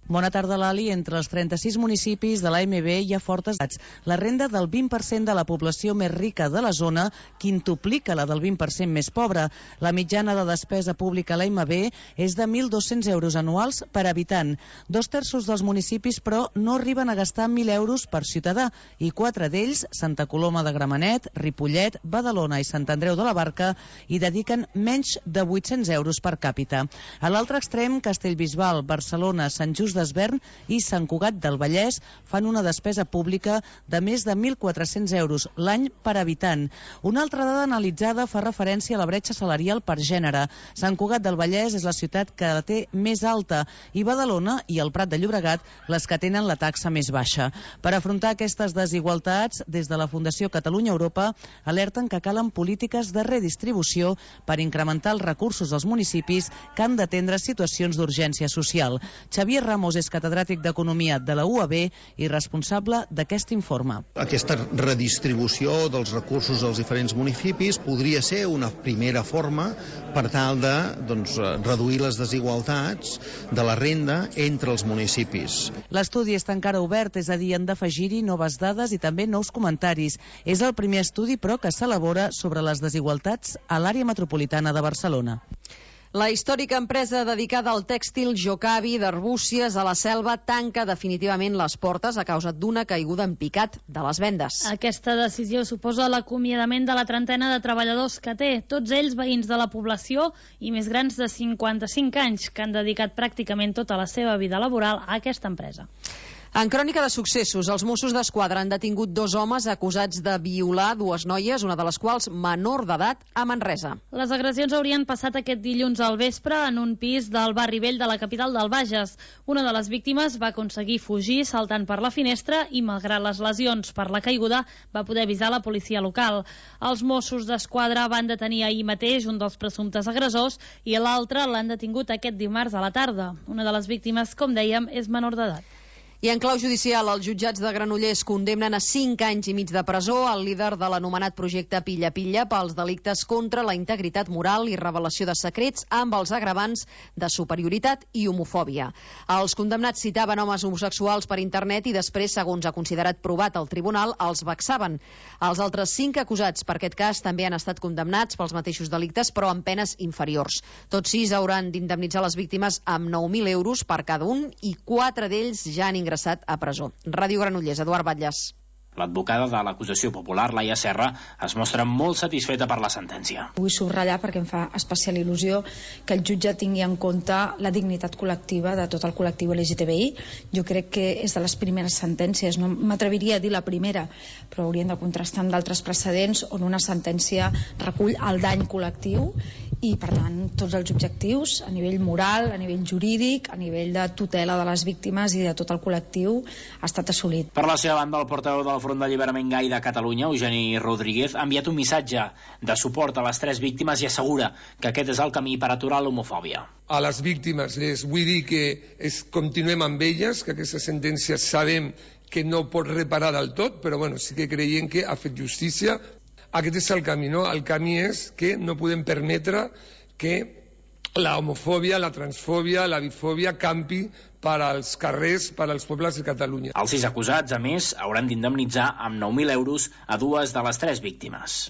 S2: Bona tarda, Lali. Entre els trenta-sis municipis de l'A M B hi ha fortes edats. La renda del vint per cent de la població més rica de la zona quintuplica la del vint per cent més pobra. La mitjana de despesa pública a l'A M B és de mil dos-cents euros anuals per habitant. Dos terços dels municipis, però, no arriben a gastar mil euros per ciutadà, i quatre d'ells, Santa Coloma de Gramenet, Ripollet, Badalona i Sant Andreu de la Barca, hi dediquen menys de vuit-cents euros per càpita. A l'altre extrem, Castellbisbal, Barcelona, Sant Just d'Esvern i Sant Cugat del Vallès fan una despesa pública de més de mil quatre-cents euros l'any per habitant. Una altra dada analitzada fa referència a la bretxa salarial per gènere. Sant Cugat del Vallès és la ciutat que la té més alta i Badalona i el Prat de Llobregat les que tenen la taxa més baixa. Per afrontar aquestes desigualtats, des de la Fundació Catalunya Europa alerten que calen polítiques de redistribució per incrementar els recursos als municipis que han d'atendre situacions d'urgència social. Xavier Ramos és catedràtic d'Economia de la U A B i responsable d'aquest informe.
S15: Aquesta redistribució dels recursos als diferents municipis podria ser una primera forma per tal de doncs, reduir les desigualtats de la renda entre els municipis.
S2: L'estudi està encara obert, és a dir, han d'afegir-hi noves dades i també nous comentaris. És el primer estudi, però, que s'elabora sobre les desigualtats a l'àrea metropolitana de Barcelona.
S1: La històrica empresa dedicada al tèxtil Jocavi d'Arbúcies a la Selva tanca definitivament les portes a causa d'una caiguda en picat de les vendes.
S3: Aquesta decisió suposa l'acomiadament de la trentena de treballadors que té, tots ells veïns de la població i més grans de cinquanta-cinc anys, que han dedicat pràcticament tota la seva vida laboral a aquesta empresa.
S1: En crònica de successos, els Mossos d'Esquadra han detingut dos homes acusats de violar dues noies, una de les quals menor d'edat, a Manresa.
S3: Les agressions haurien passat aquest dilluns al vespre en un pis del barri vell de la capital del Bages. Una de les víctimes va aconseguir fugir saltant per la finestra i, malgrat les lesions per la caiguda, va poder avisar la policia local. Els Mossos d'Esquadra van detenir ahir mateix un dels presumptes agressors i l'altre l'han detingut aquest dimarts a la tarda. Una de les víctimes, com dèiem, és menor d'edat.
S1: I en clau judicial, els jutjats de Granollers condemnen a cinc anys i mig de presó al líder de l'anomenat projecte Pilla Pilla pels delictes contra la integritat moral i revelació de secrets amb els agravants de superioritat i homofòbia. Els condemnats citaven homes homosexuals per internet i després, segons ha considerat provat el tribunal, els vexaven. Els altres cinc acusats per aquest cas també han estat condemnats pels mateixos delictes, però amb penes inferiors. Tots sis hauran d'indemnitzar les víctimes amb nou mil euros per cada un i quatre d'ells ja han ingressat a presó. Ràdio Granollers, Eduard Batlles.
S7: L'advocada de l'acusació popular, Laia Serra, es mostra molt satisfeta per la sentència.
S8: Vull subratllar perquè em fa especial il·lusió que el jutge tingui en compte la dignitat col·lectiva de tot el col·lectiu L G T B I. Jo crec que és de les primeres sentències, no m'atreviria a dir la primera, però hauríem de contrastar amb d'altres precedents on una sentència recull el dany col·lectiu i, per tant, tots els objectius a nivell moral, a nivell jurídic, a nivell de tutela de les víctimes i de tot el col·lectiu ha estat assolit.
S7: Per la seva banda, el portaveu del Front d'Alliberament Gai de Catalunya, Eugeni Rodríguez, ha enviat un missatge de suport a les tres víctimes i assegura que aquest és el camí per aturar l'homofòbia.
S21: A les víctimes les vull dir que es, continuem amb elles, que aquesta sentència sabem que no pot reparar del tot, però bueno, sí que creiem que ha fet justícia. Aquest és el camí, no? El camí és que no podem permetre que la homofòbia, la transfòbia, la bifòbia campi per als carrers, per als pobles de Catalunya.
S7: Els sis acusats, a més, hauran d'indemnitzar amb nou mil euros a dues de les tres víctimes.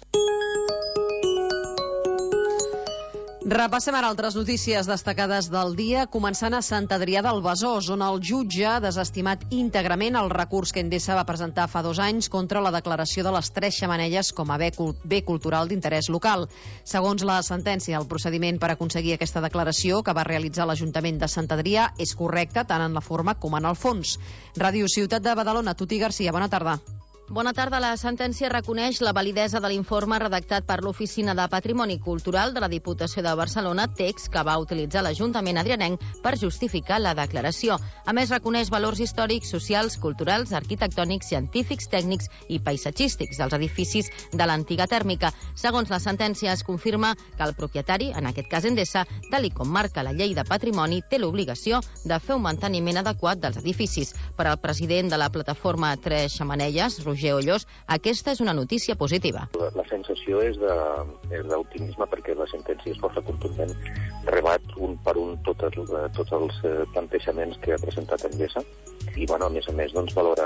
S1: Repassem ara altres notícies destacades del dia, començant a Sant Adrià del Besòs, on el jutge ha desestimat íntegrament el recurs que Endesa va presentar fa dos anys contra la declaració de les tres xemeneies com a bé, bé cultural d'interès local. Segons la sentència, el procediment per aconseguir aquesta declaració que va realitzar l'Ajuntament de Sant Adrià és correcte tant en la forma com en el fons. Ràdio Ciutat de Badalona, Tuti Garcia, bona tarda.
S22: Bona tarda. La sentència reconeix la validesa de l'informe redactat per l'Oficina de Patrimoni Cultural de la Diputació de Barcelona, text que va utilitzar l'Ajuntament adrianenc per justificar la declaració. A més, reconeix valors històrics, socials, culturals, arquitectònics, científics, tècnics i paisatgístics dels edificis de l'antiga tèrmica. Segons la sentència, es confirma que el propietari, en aquest cas Endesa, tal i com marca la llei de patrimoni, té l'obligació de fer un manteniment adequat dels edificis. Per al president de la plataforma Tres Xemeneies, Roger Ollós, aquesta és una notícia positiva.
S12: La sensació és d'optimisme perquè la sentència és força contundent, rebat un per un tots, tots els plantejaments que ha presentat Endesa i, bueno, a més a més, doncs, valora,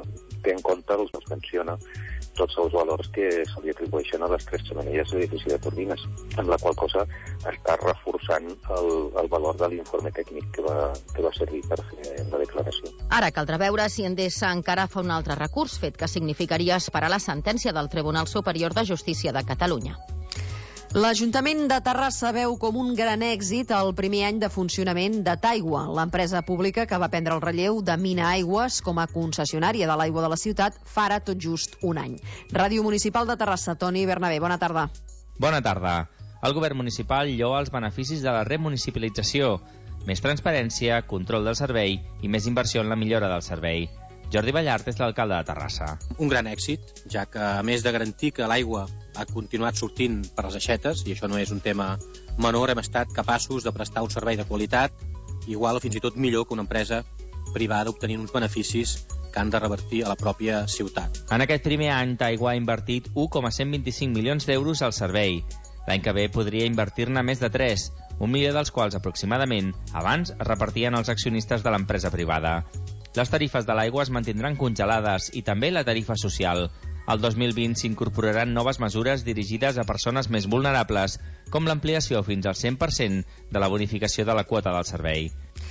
S12: té en compte, els menciona tots els valors que se li atribueixen a les Tres Xemeneies de l'edifici de Turbines, amb la qual cosa està reforçant el, el valor de l'informe tècnic que va, que va servir per fer la declaració.
S22: Ara caldrà veure si Endesa encara fa un altre recurs, fet que significaria esperar la sentència del Tribunal Superior de Justícia de Catalunya.
S1: L'Ajuntament de Terrassa veu com un gran èxit el primer any de funcionament de Taigua, l'empresa pública que va prendre el relleu de Mina Aigües com a concessionària de l'aigua de la ciutat fa ara tot just un any. Ràdio Municipal de Terrassa, Toni Bernabé, bona tarda.
S13: Bona tarda. El govern municipal lloa els beneficis de la remunicipalització, més transparència, control del servei i més inversió en la millora del servei. Jordi Ballart és l'alcalde de Terrassa.
S14: Un gran èxit, ja que a més de garantir que l'aigua ha continuat sortint per les aixetes, i això no és un tema menor, hem estat capaços de prestar un servei de qualitat igual o fins i tot millor que una empresa privada obtenint uns beneficis que han de revertir a la pròpia ciutat.
S13: En aquest primer any, Taigua ha invertit un coma cent vint-i-cinc milions d'euros al servei. L'any que ve podria invertir-ne més de tres, un milió dels quals aproximadament abans es repartien als accionistes de l'empresa privada. Les tarifes de l'aigua es mantindran congelades i també la tarifa social. El dos mil vint s'incorporaran noves mesures dirigides a persones més vulnerables, com l'ampliació fins al cent per cent de la bonificació de la quota del servei.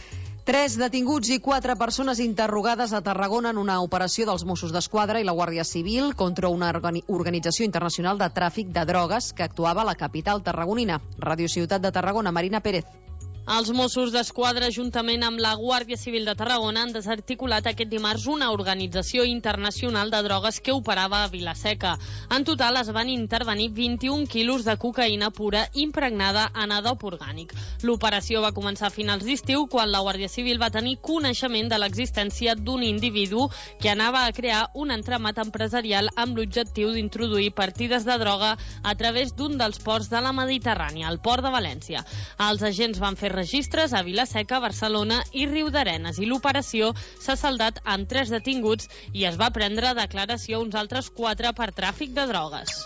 S1: Tres detinguts i quatre persones interrogades a Tarragona en una operació dels Mossos d'Esquadra i la Guàrdia Civil contra una organi- organització internacional de tràfic de drogues que actuava a la capital tarragonina. Ràdio Ciutat de Tarragona, Marina Pérez.
S3: Els Mossos d'Esquadra, juntament amb la Guàrdia Civil de Tarragona, han desarticulat aquest dimarts una organització internacional de drogues que operava a Vila-seca. En total es van intervenir vint-i-un quilos de cocaïna pura impregnada en adop orgànic. L'operació va començar a finals d'estiu, quan la Guàrdia Civil va tenir coneixement de l'existència d'un individu que anava a crear un entramat empresarial amb l'objectiu d'introduir partides de droga a través d'un dels ports de la Mediterrània, el port de València. Els agents van fer registres a Vila-seca, Barcelona i Riudarenes i l'operació s'ha saldat amb tres detinguts i es va prendre declaració a uns altres quatre per tràfic de drogues.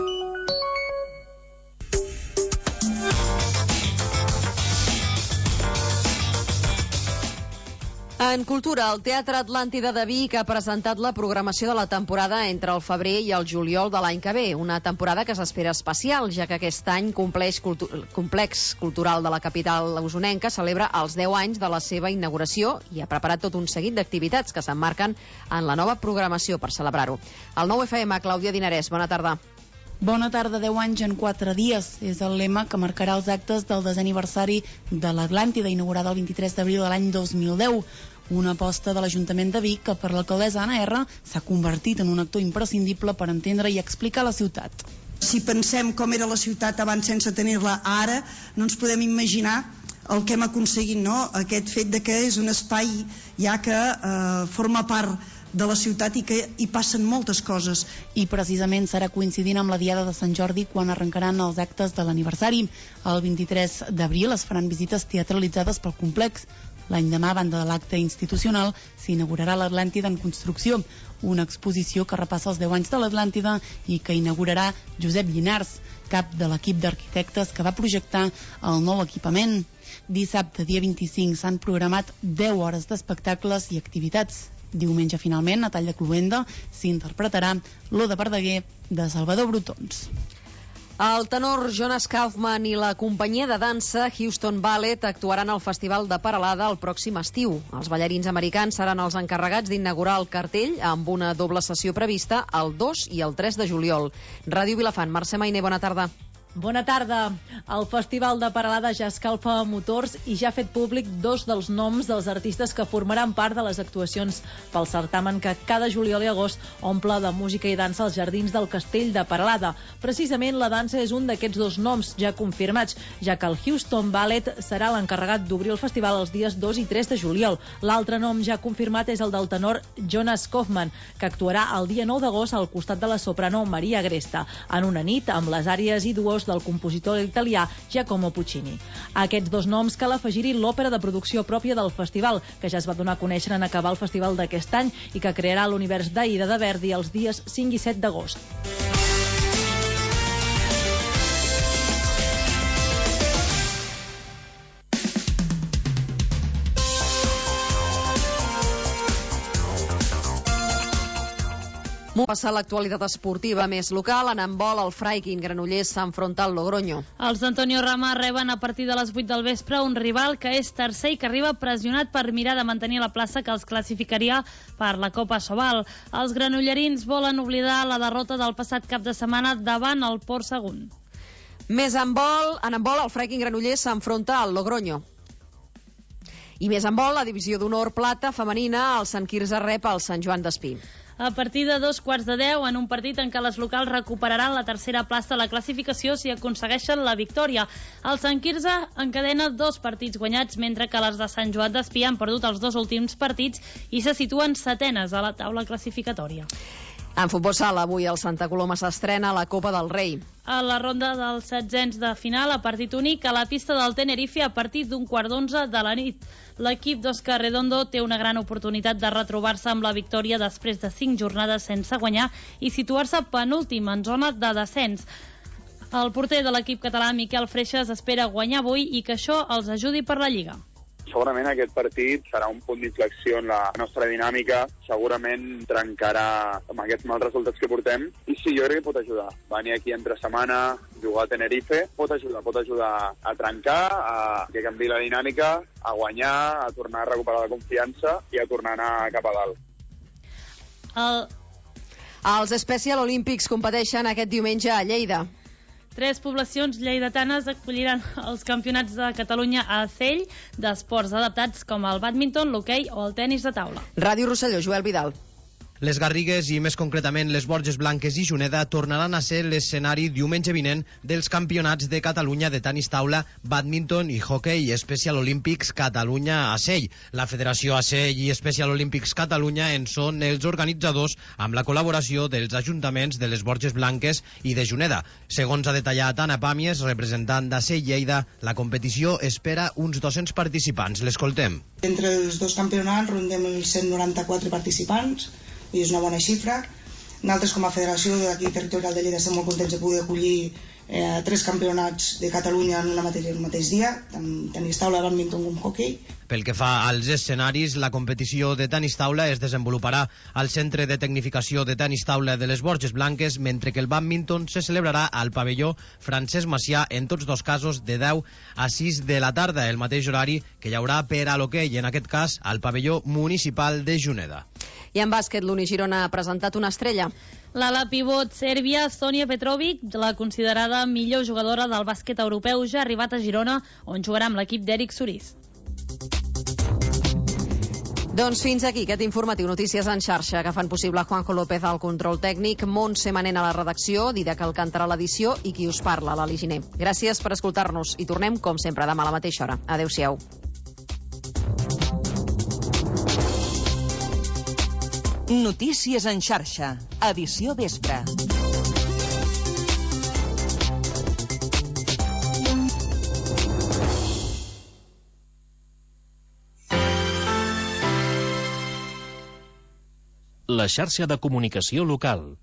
S1: En cultura, el Teatre Atlàntida de Vic ha presentat la programació de la temporada entre el febrer i el juliol de l'any que ve, una temporada que s'espera especial, ja que aquest any Complex, Cultu Complex Cultural de la capital usonenca celebra els deu anys de la seva inauguració i ha preparat tot un seguit d'activitats que s'emmarquen en la nova programació per celebrar-ho. El nou F M, Clàudia Dinarès, bona tarda.
S9: Bona tarda, deu anys en quatre dies. És el lema que marcarà els actes del desè aniversari de l'Atlàntida, inaugurada el vint-i-tres d'abril de l'any dos mil deu. Una aposta de l'Ajuntament de Vic que per l'alcaldessa Anna R s'ha convertit en un actor imprescindible per entendre i explicar la ciutat.
S10: Si pensem com era la ciutat abans sense tenir-la ara, no ens podem imaginar el que hem aconseguit, no? Aquest fet de que és un espai ja que eh, forma part de la ciutat i que hi passen moltes coses.
S9: I precisament serà coincidint amb la Diada de Sant Jordi quan arrencaran els actes de l'aniversari. El vint-i-tres d'abril es faran visites teatralitzades pel complex. L'any demà, a banda de l'acte institucional, s'inaugurarà l'Atlàntida en construcció, una exposició que repassa els deu anys de l'Atlàntida i que inaugurarà Josep Llinars, cap de l'equip d'arquitectes que va projectar el nou equipament. Dissabte, dia vint-i-cinc, s'han programat deu hores d'espectacles i activitats. Diumenge, finalment, a Tall de Cloenda, s'interpretarà l'Oda Verdaguer de Salvador Brotons.
S1: El tenor Jonas Kaufman i la companyia de dansa Houston Ballet actuaran al Festival de Peralada el pròxim estiu. Els ballarins americans seran els encarregats d'inaugurar el cartell amb una doble sessió prevista el dos i el tres de juliol. Ràdio Vilafant, Mercè Mainer, bona tarda.
S23: Bona tarda. El Festival de Peralada ja escalfa motors i ja ha fet públic dos dels noms dels artistes que formaran part de les actuacions pel certamen que cada juliol i agost omple de música i dansa als jardins del Castell de Peralada. Precisament la dansa és un d'aquests dos noms ja confirmats, ja que el Houston Ballet serà l'encarregat d'obrir el festival els dies dos i tres de juliol. L'altre nom ja confirmat és el del tenor Jonas Kaufman, que actuarà el dia nou d'agost al costat de la soprano Maria Agresta, en una nit amb les àries i duos d'agost del compositor italià Giacomo Puccini. A aquests dos noms cal afegir-hi l'òpera de producció pròpia del festival, que ja es va donar a conèixer en acabar el festival d'aquest any i que crearà l'univers d'Aida de Verdi els dies cinc i set d'agost.
S1: Passar l'actualitat esportiva més local, en handbol, el Freikin Granollers s'enfronta al Logroño.
S3: Els d'Antonio Rama reben a partir de les vuit del vespre un rival que és tercer i que arriba pressionat per mirar de mantenir la plaça que els classificaria per la Copa Sobal. Els granollerins volen oblidar la derrota del passat cap de setmana davant el Port Sagunt.
S1: Més handbol, en handbol, el Freikin Granollers s'enfronta al Logroño. I més handbol, la divisió d'honor plata femenina, el Sant Quirze rep al Sant Joan d'Espí.
S3: A partir de dos quarts de deu, en un partit en què les locals recuperaran la tercera plaça de la classificació si aconsegueixen la victòria. El Sant Quirze encadena dos partits guanyats, mentre que les de Sant Joan d'Espí han perdut els dos últims partits i se situen setenes a la taula classificatòria.
S1: En futbol sala, avui el Santa Coloma s'estrena a la Copa del Rei.
S3: A la ronda dels setzents de final, a partit únic, a la pista del Tenerife a partir d'un quart d'onze de la nit. L'equip d'Òscar Redondo té una gran oportunitat de retrobar-se amb la victòria després de cinc jornades sense guanyar i situar-se penúltim en zona de descens. El porter de l'equip català, Miquel Freixas, espera guanyar avui i que això els ajudi per la Lliga.
S4: Segurament aquest partit serà un punt d'inflexió en la nostra dinàmica, segurament trencarà amb aquests mals resultats que portem, i sí, jo crec que pot ajudar. Venir aquí entre setmana, jugar a Tenerife, pot ajudar, pot ajudar a trencar, a que canviï la dinàmica, a guanyar, a tornar a recuperar la confiança i a tornar a anar cap a dalt.
S1: El... Els Special Olímpics competeixen aquest diumenge a Lleida.
S3: Tres poblacions lleidatanes acolliran els campionats de Catalunya a Cell d'esports adaptats com el bàdminton, l'hoquei o el tenis de taula.
S1: Ràdio Rosselló, Joel Vidal.
S16: Les Garrigues i, més concretament, les Borges Blanques i Juneda tornaran a ser l'escenari diumenge vinent dels campionats de Catalunya de tenis taula, bàdminton i hoquei Special Olímpics Catalunya a Sell. La Federació A Sell i Special Olímpics Catalunya en són els organitzadors amb la col·laboració dels ajuntaments de les Borges Blanques i de Juneda. Segons ha detallat Anna Pàmies, representant d'A Sell Lleida, la competició espera uns dos-cents participants. L'escoltem.
S17: Entre els dos campionats rondem els cent noranta-quatre participants, i és una bona xifra. Nosaltres, com a federació d'aquí territorial de Lleida, estem molt contents de poder acollir eh, tres campionats de Catalunya en una matèria, en un mateix dia, tant tenis taula, bàdminton com hoquei.
S16: Pel que fa als escenaris, la competició de tenis taula es desenvoluparà al Centre de Tecnificació de Tenis Taula de les Borges Blanques, mentre que el bàdminton se celebrarà al pavelló Francesc Macià, en tots dos casos de deu a sis de la tarda, el mateix horari que hi haurà per a l'hoquei, en aquest cas al pavelló municipal de Juneda.
S1: I en bàsquet, l'Uni Girona ha presentat una estrella.
S3: L'ala pivot sèrbia Sonia Petrovic, la considerada millor jugadora del bàsquet europeu, ja ha arribat a Girona, on jugarà amb l'equip d'Eric Sorís.
S1: Doncs fins aquí aquest informatiu Notícies en xarxa que fan possible Juanjo López al control tècnic, Montse Manent a la redacció, Didac Alcántara a l'edició i qui us parla, l'Ali Giner. Gràcies per escoltar-nos i tornem, com sempre, demà a la mateixa hora. Adéu-siau.
S11: Notícies en xarxa, edició vespre.
S24: La xarxa de comunicació local.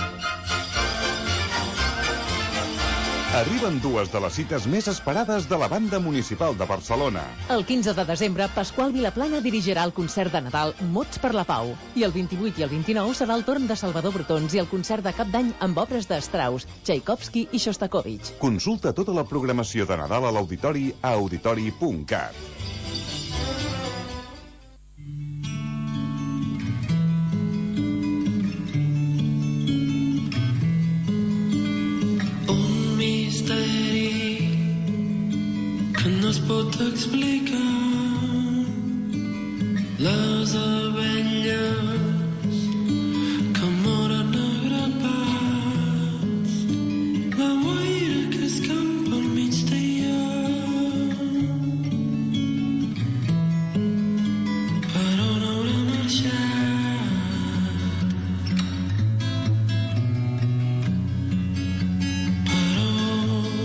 S25: Arriben dues de les cites més esperades de la Banda Municipal de Barcelona.
S26: El quinze de desembre, Pasqual Vilaplana dirigirà el concert de Nadal Mots per la Pau. I el vint-i-vuit i el vint-i-nou serà el torn de Salvador Brotons i el concert de Cap d'Any amb obres de Strauss, Tchaikovsky i Shostakovich.
S25: Consulta tota la programació de Nadal a l'Auditori a auditori punt cat.
S27: Es pot explicar les abelles que moren a grapats, la boira que escampa al migdia, per on haurà marxat, per on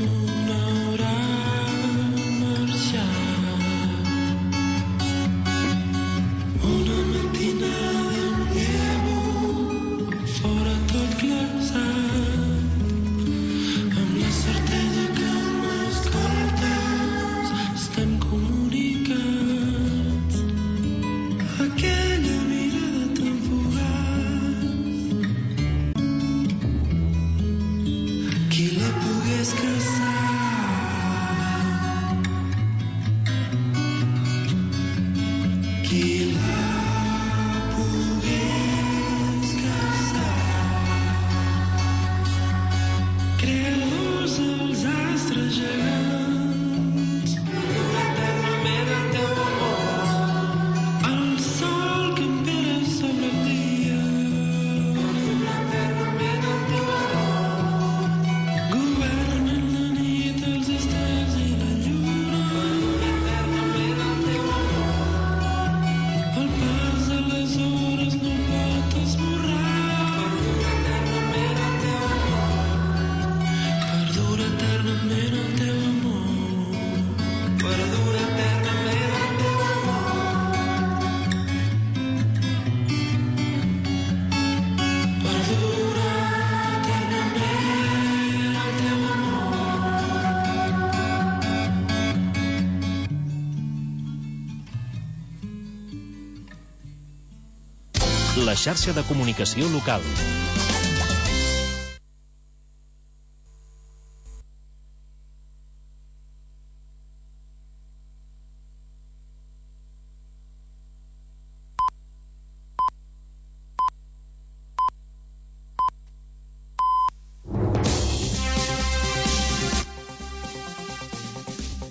S24: La xarxa de comunicació local.